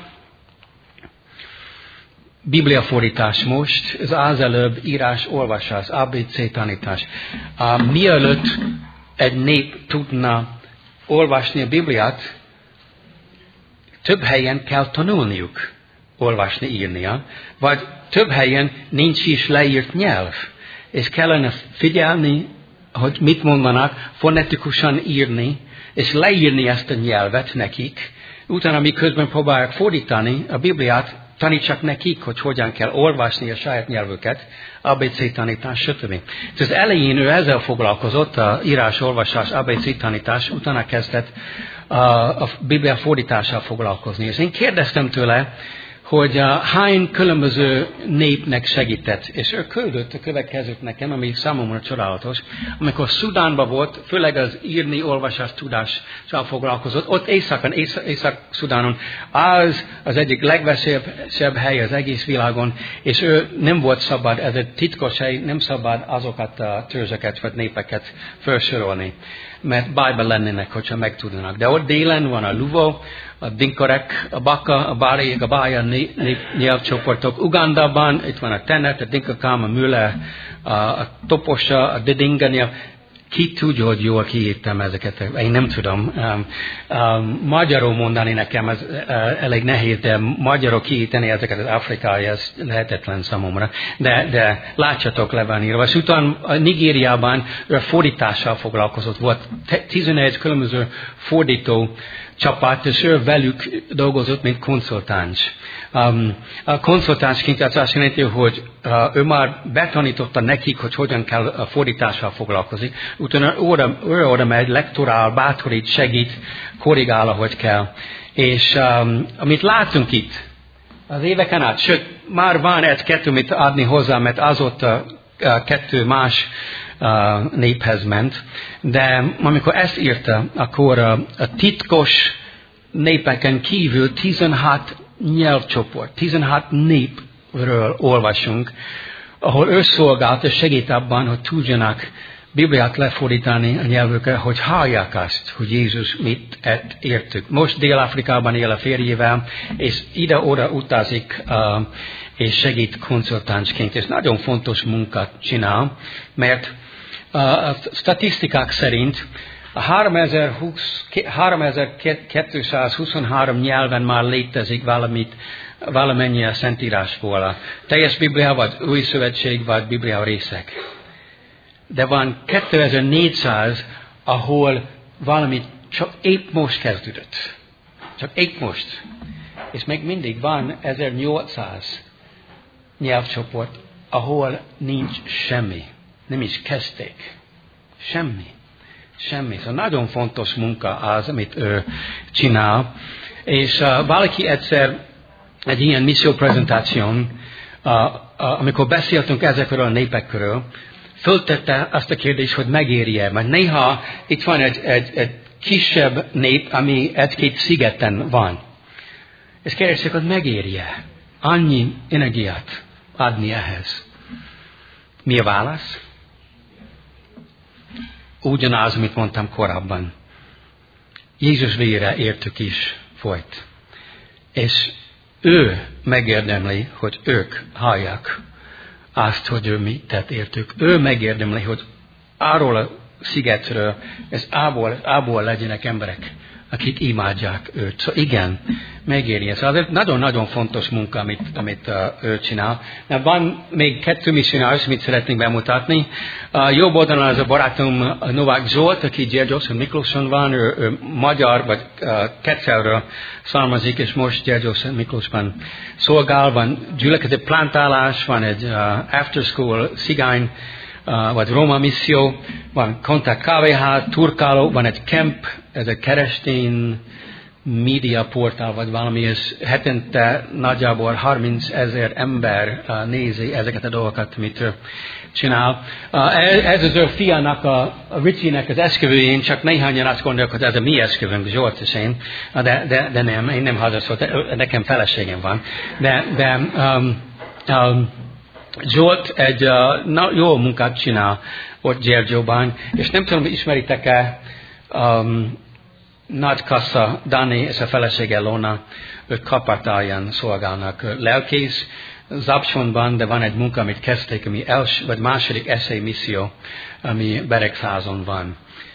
Bibliafordítás most, az azelőbb írás-olvasás, á bé cé tanítás. Uh, mielőtt egy nép tudna olvasni a Bibliát, több helyen kell tanulniuk olvasni, írnia, vagy több helyen nincs is leírt nyelv, és kellene figyelni, hogy mit mondanak, fonetikusan írni, és leírni ezt a nyelvet nekik, utána miközben próbálják fordítani a Bibliát, tanítsak nekik, hogy hogyan kell olvasni a saját nyelvüket, á bé cé tanítás, stb. Az elején ő ezzel foglalkozott, a írás-olvasás, á bé cé tanítás, utána kezdett a, a Biblia fordítással foglalkozni. És én kérdeztem tőle, hogy uh, hány különböző népnek segített, és ő küldött a következőt nekem, ami számomra csodálatos. Amikor Szudánban volt, főleg az írni, olvasás, tudással foglalkozott, ott északon, észak, Észak-Szudánon, az az egyik legveszélyesebb hely az egész világon, és ő nem volt szabad, ez egy titkos hely, nem szabad azokat a törzseket vagy népeket felsorolni, mert bajban lennének, hogyha megtudnak. De ott délen van a Luvo, a Dinkarek, a Baka, a Bári, a Bája nyelvcsoportok. Ugandában itt van a Tenet, a Dinkakám, a Müle, a, a Toposa, a Didinga nyelv. Ki tudja, hogy jól kiírtam ezeket? Én nem tudom. Um, um, magyarul mondani nekem ez uh, elég nehéz, de magyarul kiírteni ezeket az afrikai, ez lehetetlen számomra. De, de látsatok, le van írva. És utána a Nigériában ő fordítással foglalkozott. Volt tizenegy különböző fordító csapat, és ő velük dolgozott, mint konzultáns. Um, a konzultánsként azt jelenti, hogy uh, ő már betanította nekik, hogy hogyan kell a fordítással foglalkozni. Utána oda, oda megy, lektorál, bátorít, segít, korrigál, ahogy kell. És um, amit látunk itt, az éveken át, sőt, már van egy-kettő, mit adni hozzá, mert azóta uh, kettő más uh, néphez ment. De amikor ezt írta, akkor uh, a titkos népeken kívül tizenhat nyelvcsoport, tizenhat népről olvasunk, ahol ő szolgált és segít abban, hogy tudjanak Bibliát lefordítani a nyelvükre, hogy hallják azt, hogy Jézus mit értük. Most Dél-Afrikában él a férjével, és ide-oda utazik, uh, és segít konzultánsként, és nagyon fontos munkát csinál, mert uh, a statisztikák szerint a háromezer-kétszázhuszonhárom nyelven már létezik valamit, valamennyi a Szentírásból. A teljes Biblia, vagy Új Szövetség, vagy Biblia részek. De van kétezer-négyszáz, ahol valamit csak épp most kezdődött. Csak épp most. És még mindig van ezernyolcszáz nyelvcsoport, ahol nincs semmi. Nem is kezdték. Semmi. Semmi. Szóval nagyon fontos munka az, amit ő csinál. És uh, valaki egyszer egy ilyen misszió prezentáción, uh, uh, amikor beszéltünk ezekről a népekről, föltette azt a kérdést, hogy megéri-e. Mert néha itt van egy, egy, egy kisebb nép, ami egy-két szigeten van. És kérdezik, hogy megéri-e annyi energiát adni ehhez. Mi a válasz? Ugyanaz, amit mondtam korábban. Jézus vére értük is folyt. És ő megérdemli, hogy ők hallják azt, hogy ő mit tett értük. Ő megérdemli, hogy arról a szigetről, ez ából, ából legyenek emberek, akik imádják őt. Szóval igen, megéri ez. Azért nagyon-nagyon fontos munka, amit, amit uh, ő csinál. Na, van még kettő misszionárius, amit szeretnénk bemutatni. A jobb oldalon az a barátom Novák Zsolt, aki Gyergyószon Miklóson van, ő, ő magyar, vagy uh, Kecelről származik, és most Gyergyószon Miklósban szolgál. Van gyülekezet plantálás, van egy uh, after school cigány, Uh, vagy Roma misszió, van Kontakt kávéház, turkáló, van egy camp, ez egy keresztény média portál, vagy valami, ez hetente nagyjából harminc ezer ember uh, nézi ezeket a dolgokat, amit ő csinál. Uh, ez, ez az ő fiának, a, a Richie-nek az eszkövőjén, csak néhányan azt gondolják, hogy ez a mi eszkövünk, Zsolt és én, de, de, de nem, én nem hazaszólt, nekem feleségem van. De, de um, um, Zsolt egy uh, na, jó munkát csinál ott Gyergyóban, és nem tudom, ismeritek-e um, Nagy Kassa, Dani és a felesége Lona, ők Kapatáján szolgálnak, lelkész, Zapsonban, de van egy munka, amit kezdték, ami els, vagy második eszély misszió, ami Beregszázon van.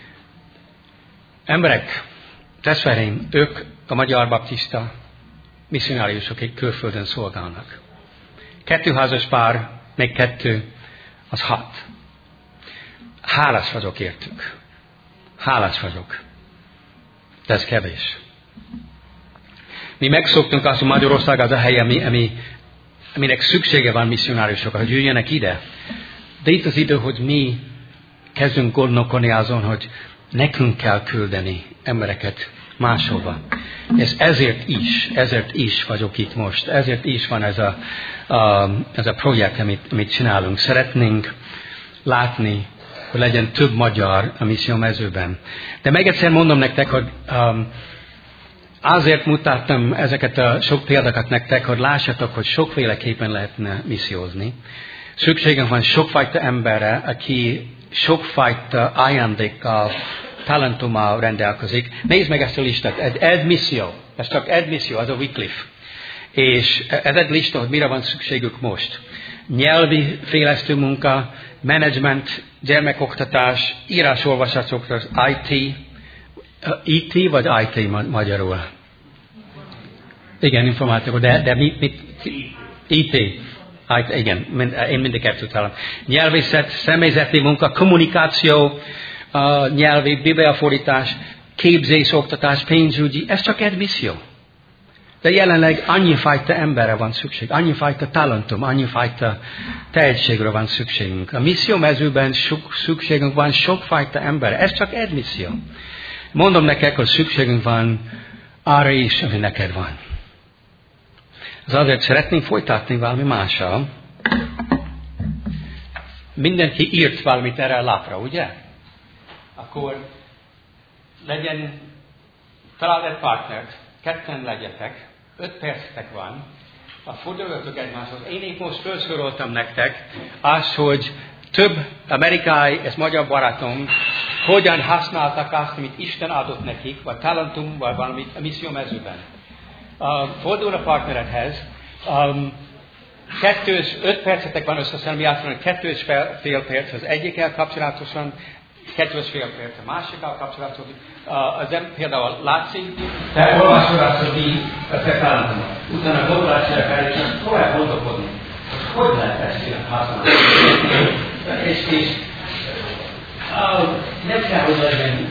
Emberek, testvéreim, ők a magyar baptista misszionáriusok, akik külföldön szolgálnak. Kettő házas pár, még kettő, az hat. Hálás vagyok értük. Hálás vagyok. De ez kevés. Mi megszoktunk azt, hogy Magyarország az a hely, ami, ami, aminek szüksége van misszionáriusokra, hogy jöjjenek ide. De itt az idő, hogy mi kezdünk gondolkodni azon, hogy nekünk kell küldeni embereket máshova. És ezért is, ezért is vagyok itt most. Ezért is van ez a, a, ez a projekt, amit, amit csinálunk. Szeretnénk látni, hogy legyen több magyar a misszió mezőben. De még egyszer mondom nektek, hogy um, azért mutattam ezeket a sok példákat nektek, hogy lássatok, hogy sokféleképpen lehetne missziózni. Szükségem van sokfajta emberre, aki sokfajta ajándékkal, talentummal rendelkezik. Nézd meg ezt a listát. Egy Ed misszió. Ez csak Ed misszió, az a Wycliffe. És ez egy lista, hogy mire van szükségük most. Nyelvi fejlesztő munka, menedzsment, gyermekoktatás, írás-olvasásoktatás, I T. I T vagy I T magyarul? Igen, információ, de, de mit, mit? I T. I T. Igen, én mindig kettőt találom. Nyelvészet, személyzeti munka, kommunikáció, a nyelvi, bibliafordítás, képzés, oktatás, pénzügyi, ez csak egy misszió. De jelenleg annyi fajta emberre van szükség, annyi fajta talentum, annyi fajta tehetségre van szükségünk. A misszió mezőben sok szükségünk van sokfajta emberre, ez csak egy misszió. Mondom neked, hogy szükségünk van arra is, ami neked van. Az azért szeretnénk folytatni valami mással. Mindenki írt valamit erre a lapra, ugye? Akkor legyen, talál egy partnert, ketten legyetek, öt percetek van, a forduljatok egymáshoz. Én épp most felsoroltam nektek azt, hogy több amerikai és magyar barátom hogyan használtak azt, amit Isten adott nekik, vagy talentum, vagy valamit a misszió mezőben. Uh, fordul a partneredhez, um, kettős, öt percetek van összesen, mi azt mondom, kettős fél, fél perc az egyikkel kapcsolatosan, kettős fél perc a másikkal kapcsolatosan. Uh, az em, például látszik, te olvasod azt, hogy mi a te talentumot. Utána gondolásra kell, és tovább gondolkodni, hogy hogy lehet ezt használni. és, és uh, nem kell, hogy legyen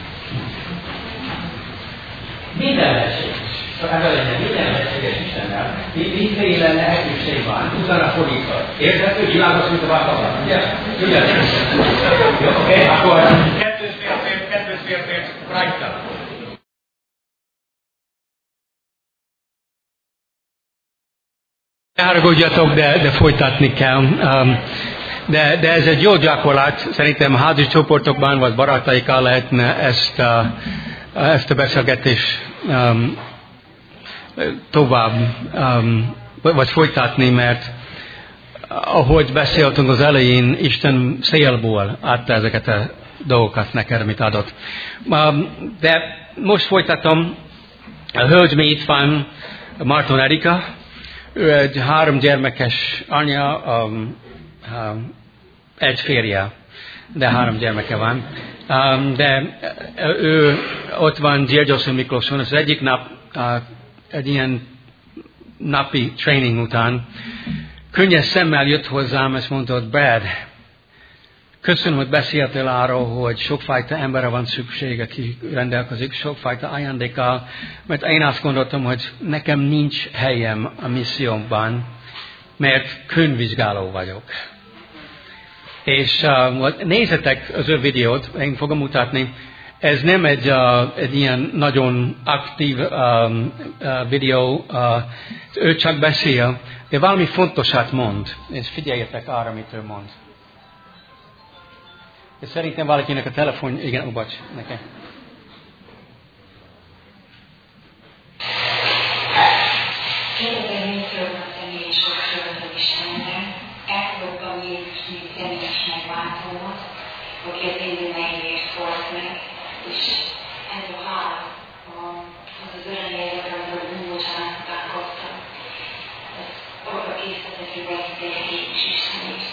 minden lehetséges. Szóval ebben legyen minden lehetséges Istennel. Mindféle lehetőség van. Utána fordítva. Érted, hogy világos, mint a vállalat, ugye? Ugye? Jó, oké, akkor kettős fél perc, kettős fél perc, rajta. Ne haragudjatok, de, de folytatni kell. Um, de, de ez egy jó gyakorlat. Szerintem házi csoportokban, vagy barátaikkal lehetne ezt a, ezt a beszélgetést um, tovább, um, vagy folytatni, mert ahogy beszéltünk az elején, Isten szélból adta ezeket a dolgokat neked, amit adott. Um, de most folytatom. A hölgy még itt van, Marton Erika. Ő egy három gyermekes anya, um, um, egy férje. de három gyermeke van. Um, de ő ott van Gyergyószai Miklóson, az egyik nap uh, egy ilyen napi training után könnyes szemmel jött hozzám, és mondta, hogy Brad, köszönöm, hogy beszéltél arról, hogy sokfajta emberre van szükség, aki rendelkezik sokfajta ajándékkal, mert én azt gondoltam, hogy nekem nincs helyem a missziómban, mert könyvvizsgáló vagyok. És uh, nézzetek az ő videót, én fogom mutatni, ez nem egy, uh, egy ilyen nagyon aktív um, uh, videó, uh, ő csak beszél, de valami fontosat mond, és figyeljetek arra, amit ő mond. És szerintem valakinek a telefon, igen, ó, bocs, nekem. Kérdezem, mit szólna a személyes sokszor Istenre, elfogadtam Jézus, mint személyes megváltómat, aki az én bűneimért szólt meg, és ez a hála, az az örömjelzet, amikor bűnbocsánatot kaptam, ez arra készített, hogy beszéljek Jézus Istenért.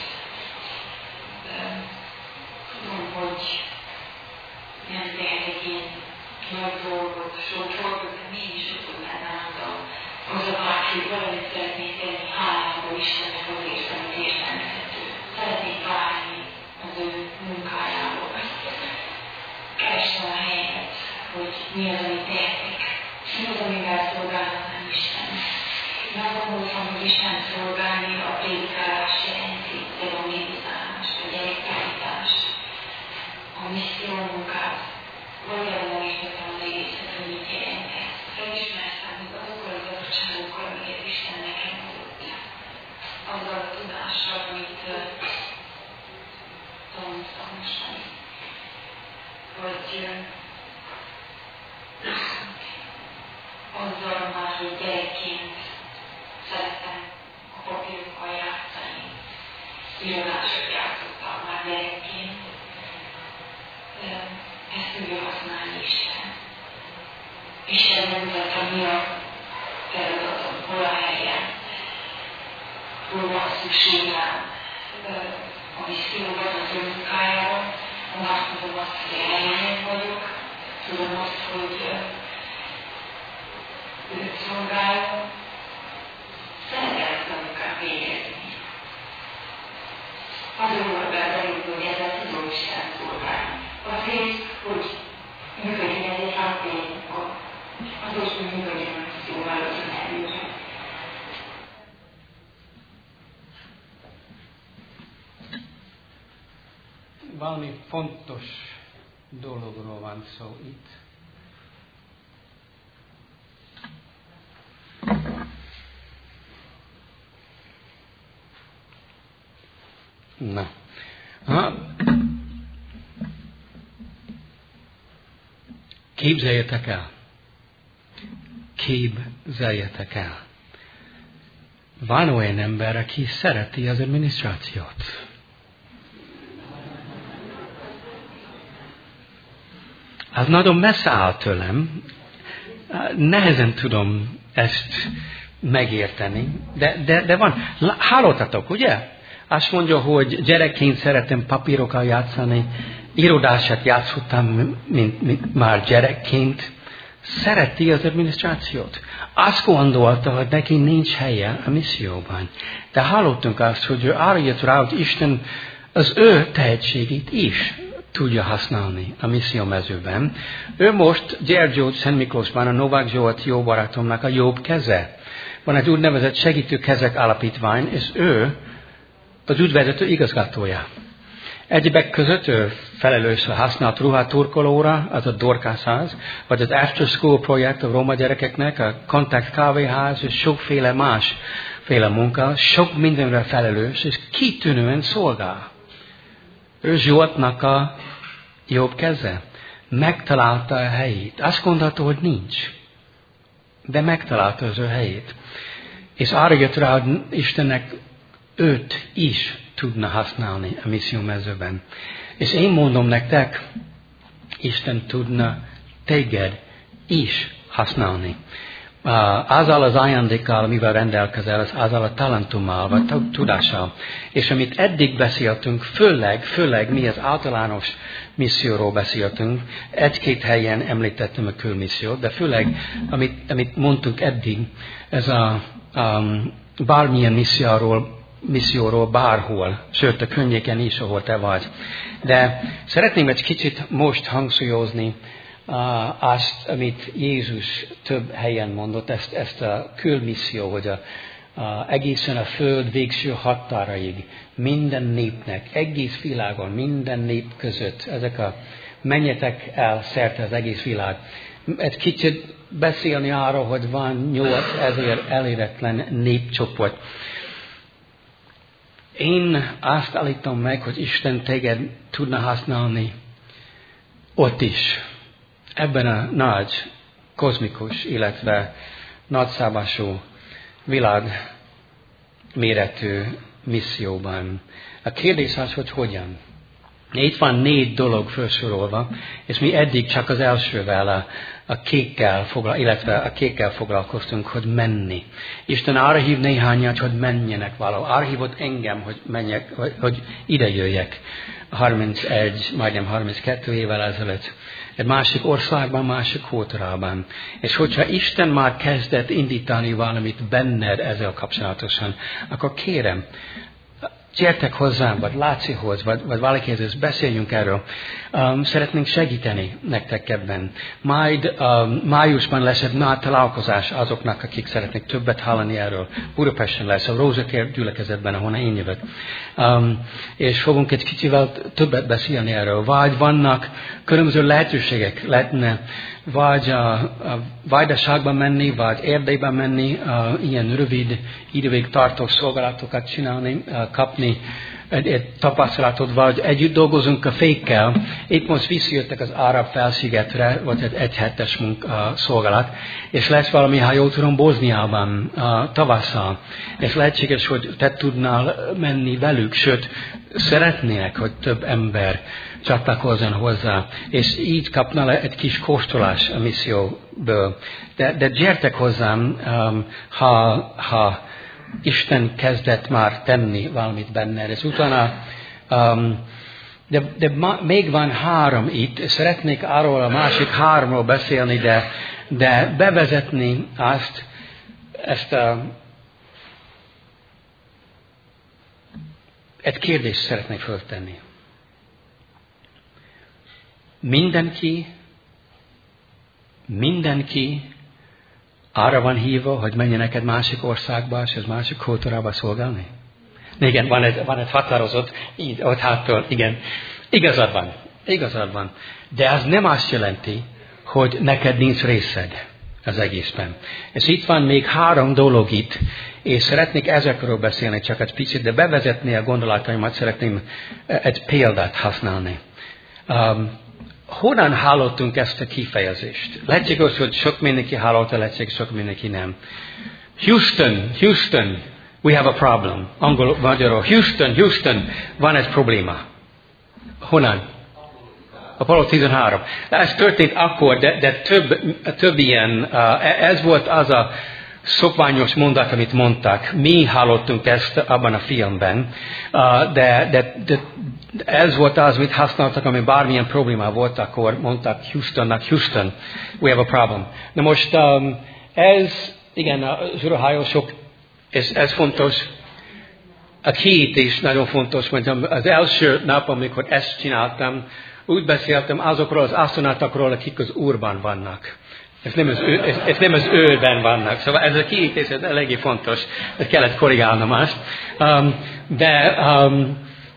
Tudom, hogy nem tehetek én nagy dolgot, sok dolgot, de mégis ott tudnám az a vágy, hogy valamit szeretnék tenni hálából Istennek azért, amit értelmezhető. Szeretnék várni az ő munkájából. Kerestem a helyet, hogy mi az, amit tehetek. Mi az, amivel szolgálhatnám Istennek. Én azt gondoltam, hogy Isten szolgálni a prédikálás jelenti, az evangélizálást, a gyerektállítást, a misszió munkát. Valójában nem értettem az egészet, hogy mit jelent ez. Felismertem, hogy azokkal az adottságokkal, amiket Isten nekem adott, azzal a tudással, amit uh, tanultam mostani, hogy uh, azzal már, hogy gyerekként szerettem a papírokkal játszani, íródások játszottam már gyerekként, uh, ezt tudja használni Isten. Isten nem mutatta, mi a feladatom, hol a helyen, hol van szükségem a misszióban, az ő munkájában, onnan tudom azt, hogy elején vagyok, tudom azt, hogy őt szolgálom, szeretem ezt a munkát végezni. Azért volt belőlük, hogy ezzel tudom Isten szolgálni. Azért, hogy működjön ez egy háttérmunkon. Azért, hogy működjön a misszióval az önerőre. Valami fontos dologról van szó itt. Na. Ha. Képzeljetek el. Képzeljetek el. Van olyan ember, aki szereti az adminisztrációt. Az nagyon messze áll tőlem. Nehezen tudom ezt megérteni. De, de, de van. Hallottatok, ugye? Azt mondja, hogy gyerekként szeretem papírokkal játszani, irodását játszottam, mint, mint már gyerekként. Szereti az adminisztrációt. Azt gondolta, hogy neki nincs helye a misszióban. De hallottunk azt, hogy ő arra jött rá, hogy Isten az ő tehetségét is tudja használni a misszió mezőben. Ő most Gyergyó Szent Miklósban a Novák Zsolt jó barátomnak a jobb keze. Van egy úgynevezett segítő kezek alapítvány, és ő az ügyvezető igazgatója. Egyebek között ő felelős a használt ruhát turkolóra, az a Dorkászház, vagy az After School projekt a roma gyerekeknek, a Kontakt kávéház, és sokféle másféle munka, sok mindenre felelős, és kitűnően szolgál. Ő Zsoltnak a jobb keze. Megtalálta a helyét. Azt gondolta, hogy nincs. De megtalálta az ő helyét. És arra jött rá, hogy Istennek őt is tudna használni a misszió mezőben. És én mondom nektek, Isten tudna téged is használni. azzal az ajándékkal, amivel rendelkezel, azzal a talentummal, vagy tudással. És amit eddig beszéltünk, főleg, főleg mi az általános misszióról beszéltünk, egy-két helyen említettem a külmissziót, de főleg, amit, amit mondtunk eddig, ez a um, bármilyen misszióról, misszióról bárhol, sőt a környéken is, ahol te vagy. De szeretném egy kicsit most hangsúlyozni uh, azt, amit Jézus több helyen mondott, ezt, ezt a külmisszió, hogy a, a, egészen a föld végső határaig, minden népnek, egész világon, minden nép között, ezek a menjetek el szerte az egész világ. Egy kicsit beszélni arról, hogy van nyolcezer eléretlen népcsoport. Én azt állítom meg, hogy Isten téged tudna használni ott is, ebben a nagy, kozmikus, illetve nagyszabású világ méretű misszióban. A kérdés az, hogy hogyan. Itt van négy dolog felsorolva, és mi eddig csak az elsővel, a, a kékkel, foglal, illetve a kékkel foglalkoztunk, hogy menni. Isten arra hív néhányat, hogy menjenek valahol. Arra hívott engem, hogy menjek, hogy, hogy ide jöjjek. harmincegy, majdnem harminckettő évvel ezelőtt. Egy másik országban, másik kultúrában. És hogyha Isten már kezdett indítani valamit benned ezzel kapcsolatosan, akkor kérem, gyertek hozzám, vagy Lácihoz, vagy, vagy valakihez, beszéljünk erről. Um, szeretnénk segíteni nektek ebben. Majd um, májusban lesz egy nagy találkozás azoknak, akik szeretnék többet hallani erről. Budapesten lesz, a Rózsatér gyülekezetben, ahonnan én jövök. Um, és fogunk egy kicsivel többet beszélni erről. Vagy vannak különböző lehetőségek, lehetne vagy a, a vajdaságban menni, vagy Erdélyben menni, a, ilyen rövid időig tartó szolgálatokat csinálni, a, kapni egy, egy tapasztalatot, vagy együtt dolgozunk a fékkel. Épp most visszajöttek az Arab felszigetre, volt egy egyhetes munka szolgálat, és lesz valami, ha jól tudom, Bosniában a tavasszal. És lehetséges, hogy te tudnál menni velük, sőt, szeretnének, hogy több ember csatlakozzon hozzá, és így kapnál egy kis kóstolás a misszióból. De, de gyertek hozzám, um, ha, ha Isten kezdett már tenni valamit benned. Ez utána, um, de, de ma, még van három itt, és szeretnék arról a másik háromról beszélni, de, de bevezetni azt, ezt a, egy kérdést szeretnék föltenni. Mindenki, mindenki arra van hívva, hogy menjenek egy másik országba, és egy másik kultúrába szolgálni? Igen, van egy, van egy határozott, így, ott háttól, igen. Igazad van, igazad van. De az nem azt jelenti, hogy neked nincs részed az egészben. És itt van még három dolog itt, és szeretnék ezekről beszélni csak egy picit, de bevezetni a gondolataimat, szeretném egy példát használni. Um, Honnan hallottunk ezt a kifejezést? Lehetséges, hogy sok mindenki hallotta, lehetséges, sok mindenki nem. Houston, Houston, we have a problem. Angol, magyarul, Houston, Houston, van egy probléma. Honnan? Apollo tizenhárom. Ez történt akkor, de, de több, több ilyen, uh, ez volt az a szokványos mondat, amit mondtak. Mi hallottunk ezt abban a filmben, uh, de, de, de ez volt az, amit használtak, ami bármilyen probléma volt, akkor mondtak Houstonnak, Houston, we have a problem. Na most um, ez, igen, az űrhajósok, és ez fontos, a kiítés nagyon fontos, mondjam, az első nap, amikor ezt csináltam, úgy beszéltem azokról az asztronautakról, akik az Úrban vannak. Ez nem az, ő, ez, ez nem az őben vannak. Szóval ez a kiítés, ez eléggé fontos. Ez kellett korrigálnom azt. Um, de um,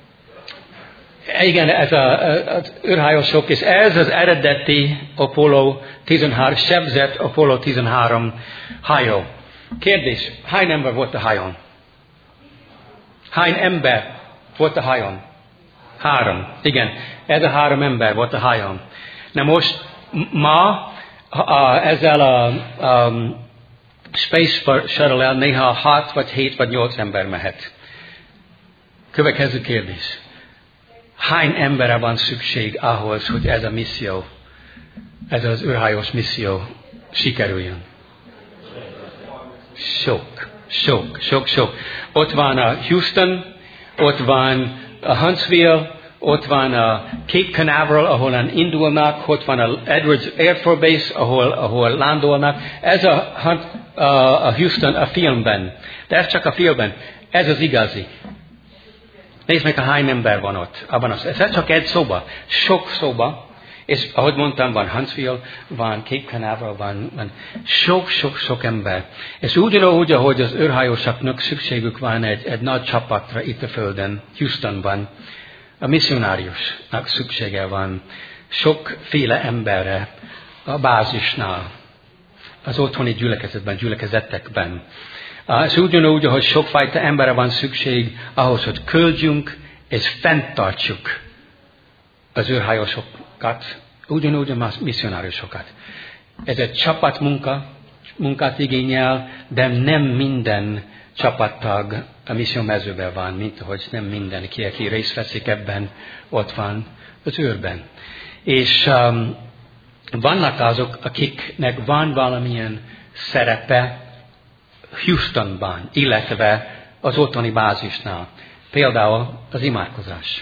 igen, ez a, az űrhajósok, és ez az eredeti Apollo tizenhárom, sebzett Apollo tizenhárom hajó. Kérdés, hány ember volt a hajón? Hány ember volt a hajón? Három. Igen, ez a három ember volt a hajón. Na most ma a, ezzel a, a Space Shuttle-el néha hat, vagy hét, vagy nyolc ember mehet. Következő kérdés. Hány emberre van szükség ahhoz, hogy ez a misszió, ez az űrhajós misszió sikerüljön? Sok, sok, sok, sok. Ott van a Houston, ott van a Huntsville, ott van a Cape Canaveral, ahol indulnak, ott van a Edwards Air Force Base, ahol, ahol landolnak. Ez a, a Houston a filmben, de ez csak a filmben. Ez az igazi. Nézd meg, hány ember van ott. Abban az, ez csak egy szoba. Sok szoba. És ahogy mondtam, van Huntsville, van Cape Canaveral, van, van sok-sok-sok ember. És ugyanúgy, ahogy az őrhajósoknak szükségük van egy, egy nagy csapatra itt a Földön, Houstonban, a misszionáriusnak szüksége van sokféle emberre a bázisnál, az otthoni gyülekezetben, gyülekezetekben. És ugyanúgy, ahogy sokfajta emberre van szükség ahhoz, hogy küldjünk és fenntartsuk az őrhajósokat, ugyanúgy a misszionáriusokat. Ez egy csapatmunka, munkát igényel, de nem minden csapattag a missziómezőben van, mint ahogy nem mindenki, aki részt veszik ebben, ott van az őrben. És um, vannak azok, akiknek van valamilyen szerepe Houstonban, illetve az otthoni bázisnál. Például az imádkozás.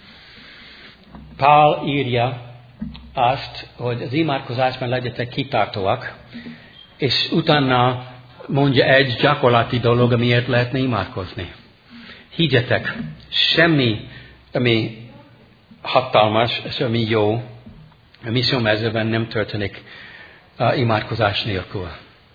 Pál írja azt, hogy az imádkozásban legyetek kitartóak, és utána mondja egy gyakorlati dolog, amiért lehetne imádkozni. Higgyetek, semmi, ami hatalmas, és ami jó, a missziómezőben nem történik a imádkozás nélkül.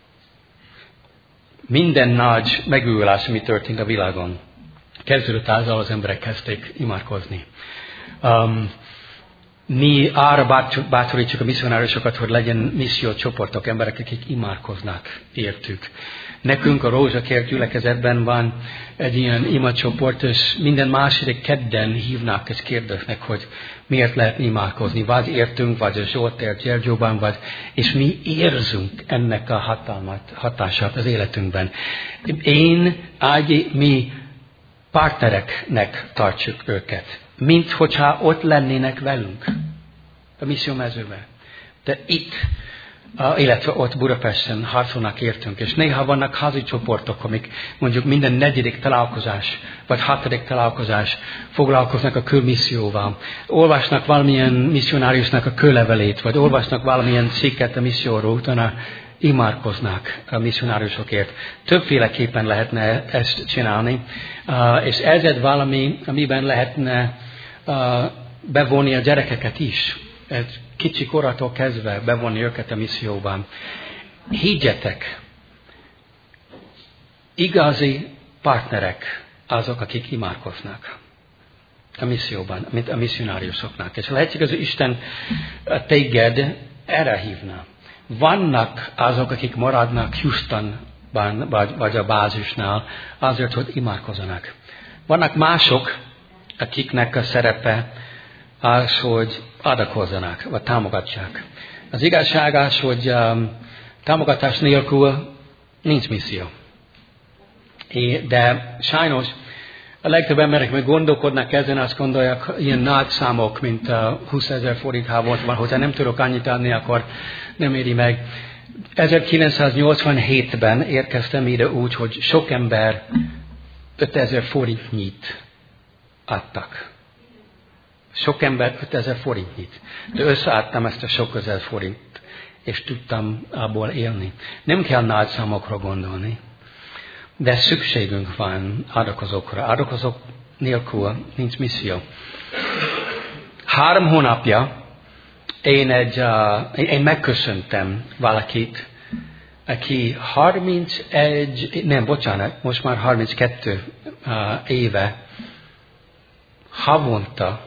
Minden nagy megújulás, ami történt a világon, kezdődött azzal, az emberek kezdték imádkozni. Um, mi arra bátorítsuk a misszionáriusokat, hogy legyen missziócsoportok, emberek, akik imádkoznak értük. Nekünk a Rózsakert gyülekezetben van egy ilyen imacsoport, és minden második kedden hívnak és kérdeznek, hogy miért lehet imádkozni. Vagy értünk, vagy a Zsoltért Gyergyóban, vagy, és mi érzünk ennek a hatalmat, hatását az életünkben. Én, Ági, mi partnereknek tartjuk őket, mint hogyha ott lennének velünk a missziómezőben. De itt, illetve ott Budapesten harcolnak értünk, és néha vannak házi csoportok, amik mondjuk minden negyedik találkozás, vagy hatodik találkozás foglalkoznak a külmisszióval. Olvasnak valamilyen misszionáriusnak a kőlevelét, vagy olvasnak valamilyen cikket a misszióról, utána imádkoznak a misszionáriusokért. Többféleképpen lehetne ezt csinálni, és ez egy valami, amiben lehetne bevonni a gyerekeket is. Egy kicsi korától kezdve bevonni őket a misszióban. Higgyetek, igazi partnerek azok, akik imádkoznak a misszióban, mint a misszionáriusoknak. És lehet, hogy az Isten téged erre hívna. Vannak azok, akik maradnak Houstonban, vagy, vagy a bázisnál, azért, hogy imádkozzanak. Vannak mások, akiknek a szerepe az, hogy adakozzanak, vagy támogatják. Az igazság az, hogy um, támogatás nélkül nincs misszió. É, de sajnos a legtöbb emberek meg gondolkodnak ezen, azt gondolják, ilyen nagy számok, mint uh, húszezer forint havonta, hogyha nem tudok annyit adni, akkor nem éri meg. ezerkilencszáznyolcvanhétben érkeztem ide úgy, hogy sok ember ötezer forintnyit adtak. Sok ember ötezer forintnyit. De összeadtam ezt a sok ezer forint, és tudtam abból élni. Nem kell nagy számokra gondolni, de szükségünk van adakozókra. Adakozók nélkül nincs misszió. Három hónapja én, egy, uh, én megköszöntem valakit, aki harmincegy, nem, bocsánat, most már harminckettő uh, éve havonta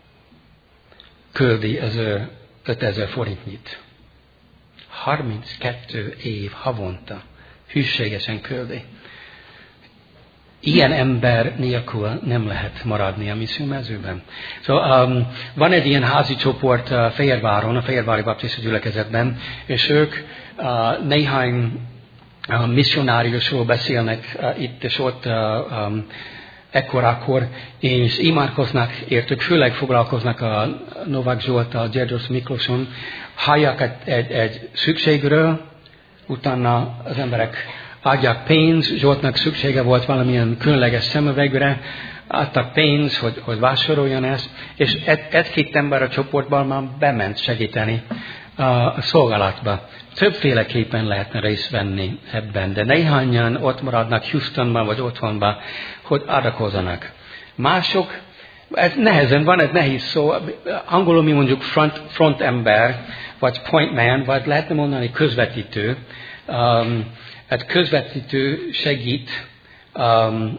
küldi az ő ötezer forintnyit. harminckettő év havonta hűségesen küldi. Ilyen ember nélkül nem lehet maradni a missziómezőben. Szóval um, van egy ilyen házi csoport uh, Fehérváron, a Fehérvári Baptista gyülekezetben, és ők uh, néhány uh, misszionáriusról beszélnek uh, itt és ott uh, um, ekkorakor, és imádkoznak értük, főleg foglalkoznak a Novák Zsolttal, Gyergyós Miklóson, hallják egy, egy, egy szükségről, utána az emberek adják pénz, Zsoltnak szüksége volt valamilyen különleges szemüvegre, adtak pénz, hogy, hogy vásároljon ezt, és egy, egy-két ember a csoportban már bement segíteni a szolgálatba. Többféleképpen lehetne részt venni ebben, de néhányan ott maradnak Houstonban vagy otthonban, hogy adakozzanak. Mások, ez nehezen van, ez nehéz szó, angolul mi mondjuk front, front ember, vagy point man, vagy lehetne mondani közvetítő. Um, egy közvetítő segít, um,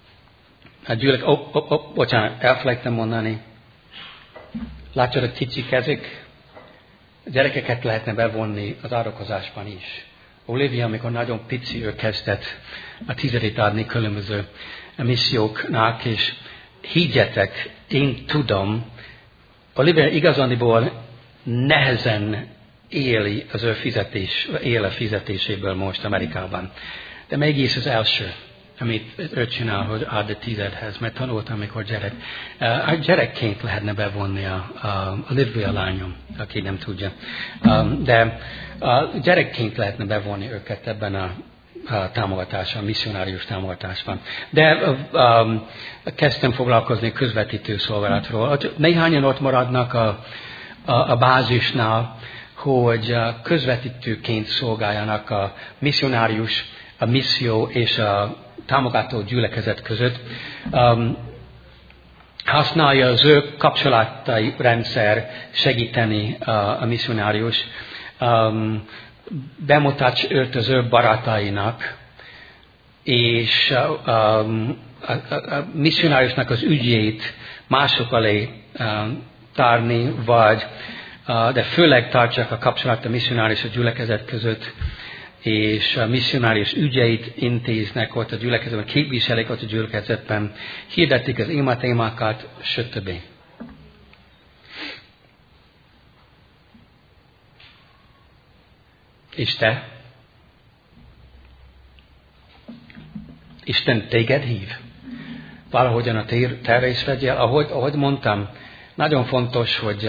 a gyűlök, oh, oh, oh, bocsánat, elfelejtem mondani. Látod, a kicsik ezek? Gyerekeket lehetne bevonni az árakozásban is. Olivia, amikor nagyon pici, ő kezdett a tizedét adni különböző misszióknak, és higgyetek, én tudom, Olivia igazándiból nehezen éli az ő fizetés, él a fizetéséből most Amerikában. De mégis az első, amit ő csinál, hogy ad a tizedhez, mert tanultam, amikor gyerek. A gyerekként lehetne bevonni a, a Olivia lányom, aki nem tudja. De a gyerekként lehetne bevonni őket ebben a, a támogatásban, a misszionárius támogatásban. De um, kezdtem foglalkozni közvetítő szolgálatról. Néhányan ott maradnak a, a, a bázisnál, hogy közvetítőként szolgáljanak a misszionárius, a misszió és a támogató gyülekezet között. Um, használja az ő kapcsolatai rendszer segíteni a, a misszionárius. Um, bemutatja őt az ő barátainak, és um, a, a, a misszionáriusnak az ügyét mások elé um, tárni, vagy uh, de főleg tartják a kapcsolat a misszionárius a gyülekezet között, és a misszionárius ügyeit intéznek ott a gyülekezetben, képviselik ott a gyülekezetben, hirdetik az imatémákat, stb. És te? Isten téged hív? Valahogyan a te részt vegyél. Ahogy, ahogy mondtam, nagyon fontos, hogy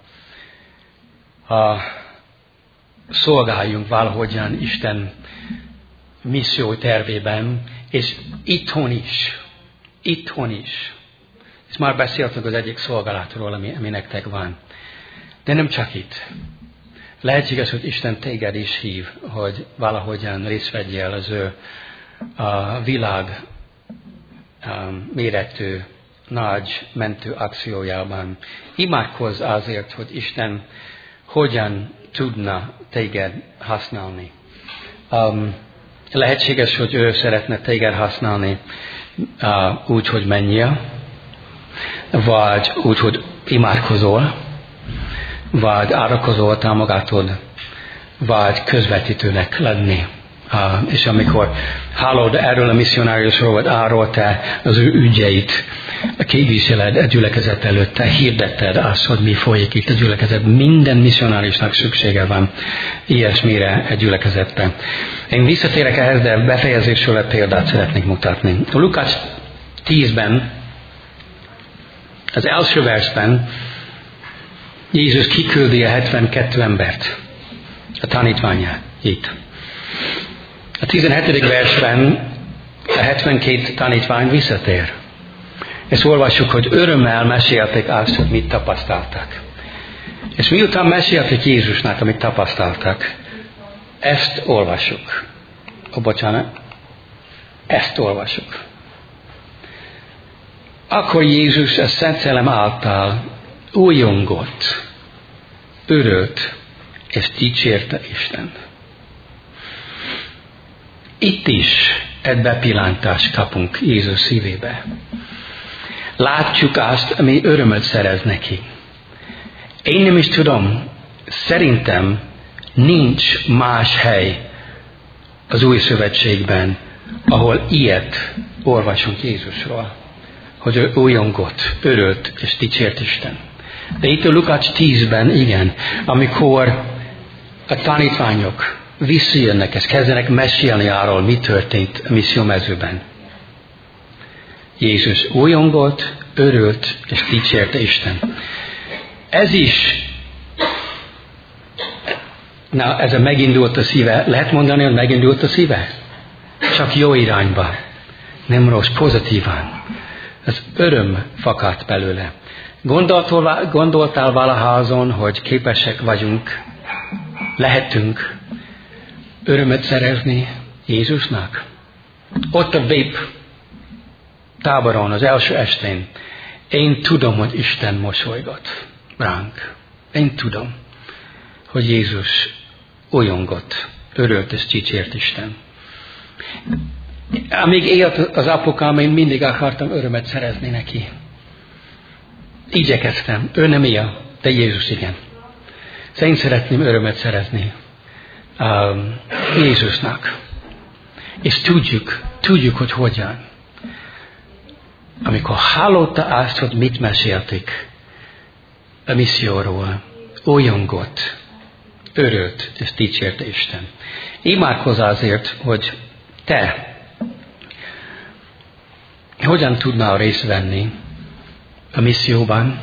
a, a szolgáljunk valahogyan Isten misszió tervében, és itthon is. Itthon is. Ezt már beszéltünk az egyik szolgálatról, ami, ami nektek van. De nem csak itt. Lehetséges, hogy Isten téged is hív, hogy valahogyan részt vegyél az ő a világ um, méretű, nagy mentő akciójában. Imádkozz azért, hogy Isten hogyan tudna téged használni. Um, lehetséges, hogy ő szeretne téged használni uh, úgy, hogy menjél, vagy úgy, hogy imádkozol, vagy árakozol, támogatod, vagy közvetítőnek lenni. Uh, és amikor hallod erről a misszionáriusról, vagy arról te az ő ügyeit képviseled a gyülekezet előtt, te hirdetted azt, hogy mi folyik itt a gyülekezet. Minden misszionáriusnak szüksége van ilyesmire a gyülekezetben. Én visszatérek ehhez, de befejezésről egy példát szeretnék mutatni. A Lukács tízben, az első versben Jézus kiküldi a hetvenkettő embert, a tanítványát itt. A tizenhetedik versben a hetvenkét tanítvány visszatér. És olvassuk, hogy örömmel mesélték azt, hogy mit tapasztaltak. És miután mesélték Jézusnak, amit tapasztaltak, ezt olvassuk. Ó, bocsánat. Ezt olvassuk. Akkor Jézus a Szent Szellem által újongott, örült, és dicsérte Isten. Itt is egy bepillantást kapunk Jézus szívébe. Látjuk azt, ami örömöt szerez neki. Én nem is tudom, szerintem nincs más hely az új szövetségben, ahol ilyet olvasunk Jézusról, hogy ő újongott, örült és dicsért Isten. De itt a Lukács tízben, igen, amikor a tanítványok visszajönnek, és kezdenek mesélni arról, mi történt a missziómezőben. Jézus újongott, örült, és dicsérte Isten. Ez is, na, ez a megindult a szíve. Lehet mondani, hogy megindult a szíve? csak jó irányba, nem rossz, pozitívan. Az öröm fakadt belőle. Gondoltál, gondoltál valaha azon, hogy képesek vagyunk, lehetünk örömet szerezni Jézusnak? Ott a vép táboron, az első estén, én tudom, hogy Isten mosolygott ránk. Én tudom, hogy Jézus újongott, örült és dicsért Isten. Amíg élt az apukám, én mindig akartam örömet szerezni neki. Igyekeztem. Ő nem ilyen, de Jézus igen. Szóval én szeretném örömet szerezni um, Jézusnak. És tudjuk, tudjuk, hogy hogyan. Amikor hallotta azt, hogy mit mesélték a misszióról, újongott, örült és dicsérte Isten. Imádkozz azért, hogy te hogyan tudnál részt venni a misszióban,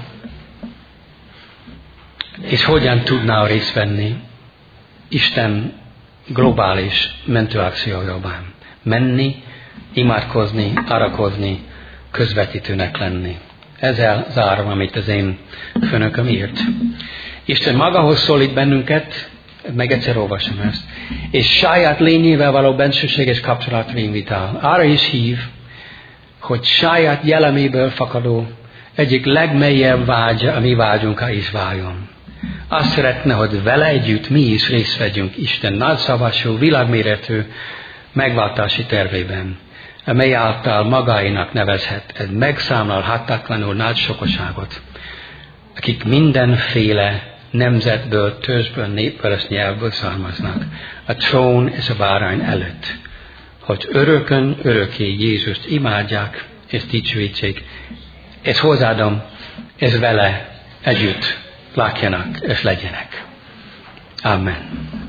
és hogyan tudnál részt venni Isten globális mentőakciójában. Menni, imádkozni, arakozni, közvetítőnek lenni. Ezzel zárom, amit az én főnököm írt. Isten magához szólít bennünket, meg egyszer olvasom ezt, és saját lényével való bensőséges kapcsolatra invitál. Arra is hív, hogy saját jelleméből fakadó egyik legmélyebb vágy, a mi vágyunká is váljon. Azt szeretne, hogy vele együtt mi is részt vegyünk Isten nagyszavasú, világméretű megváltási tervében, amely által magáinak nevezhet egy megszámlálhatatlanul nagy sokaságot, akik mindenféle nemzetből, törzsből, népből és nyelvből származnak a trón és a bárány előtt, hogy örökön örökké Jézust imádják és dicsőítsék, és hozzáadom, és vele együtt lakjanak és legyenek. Amen.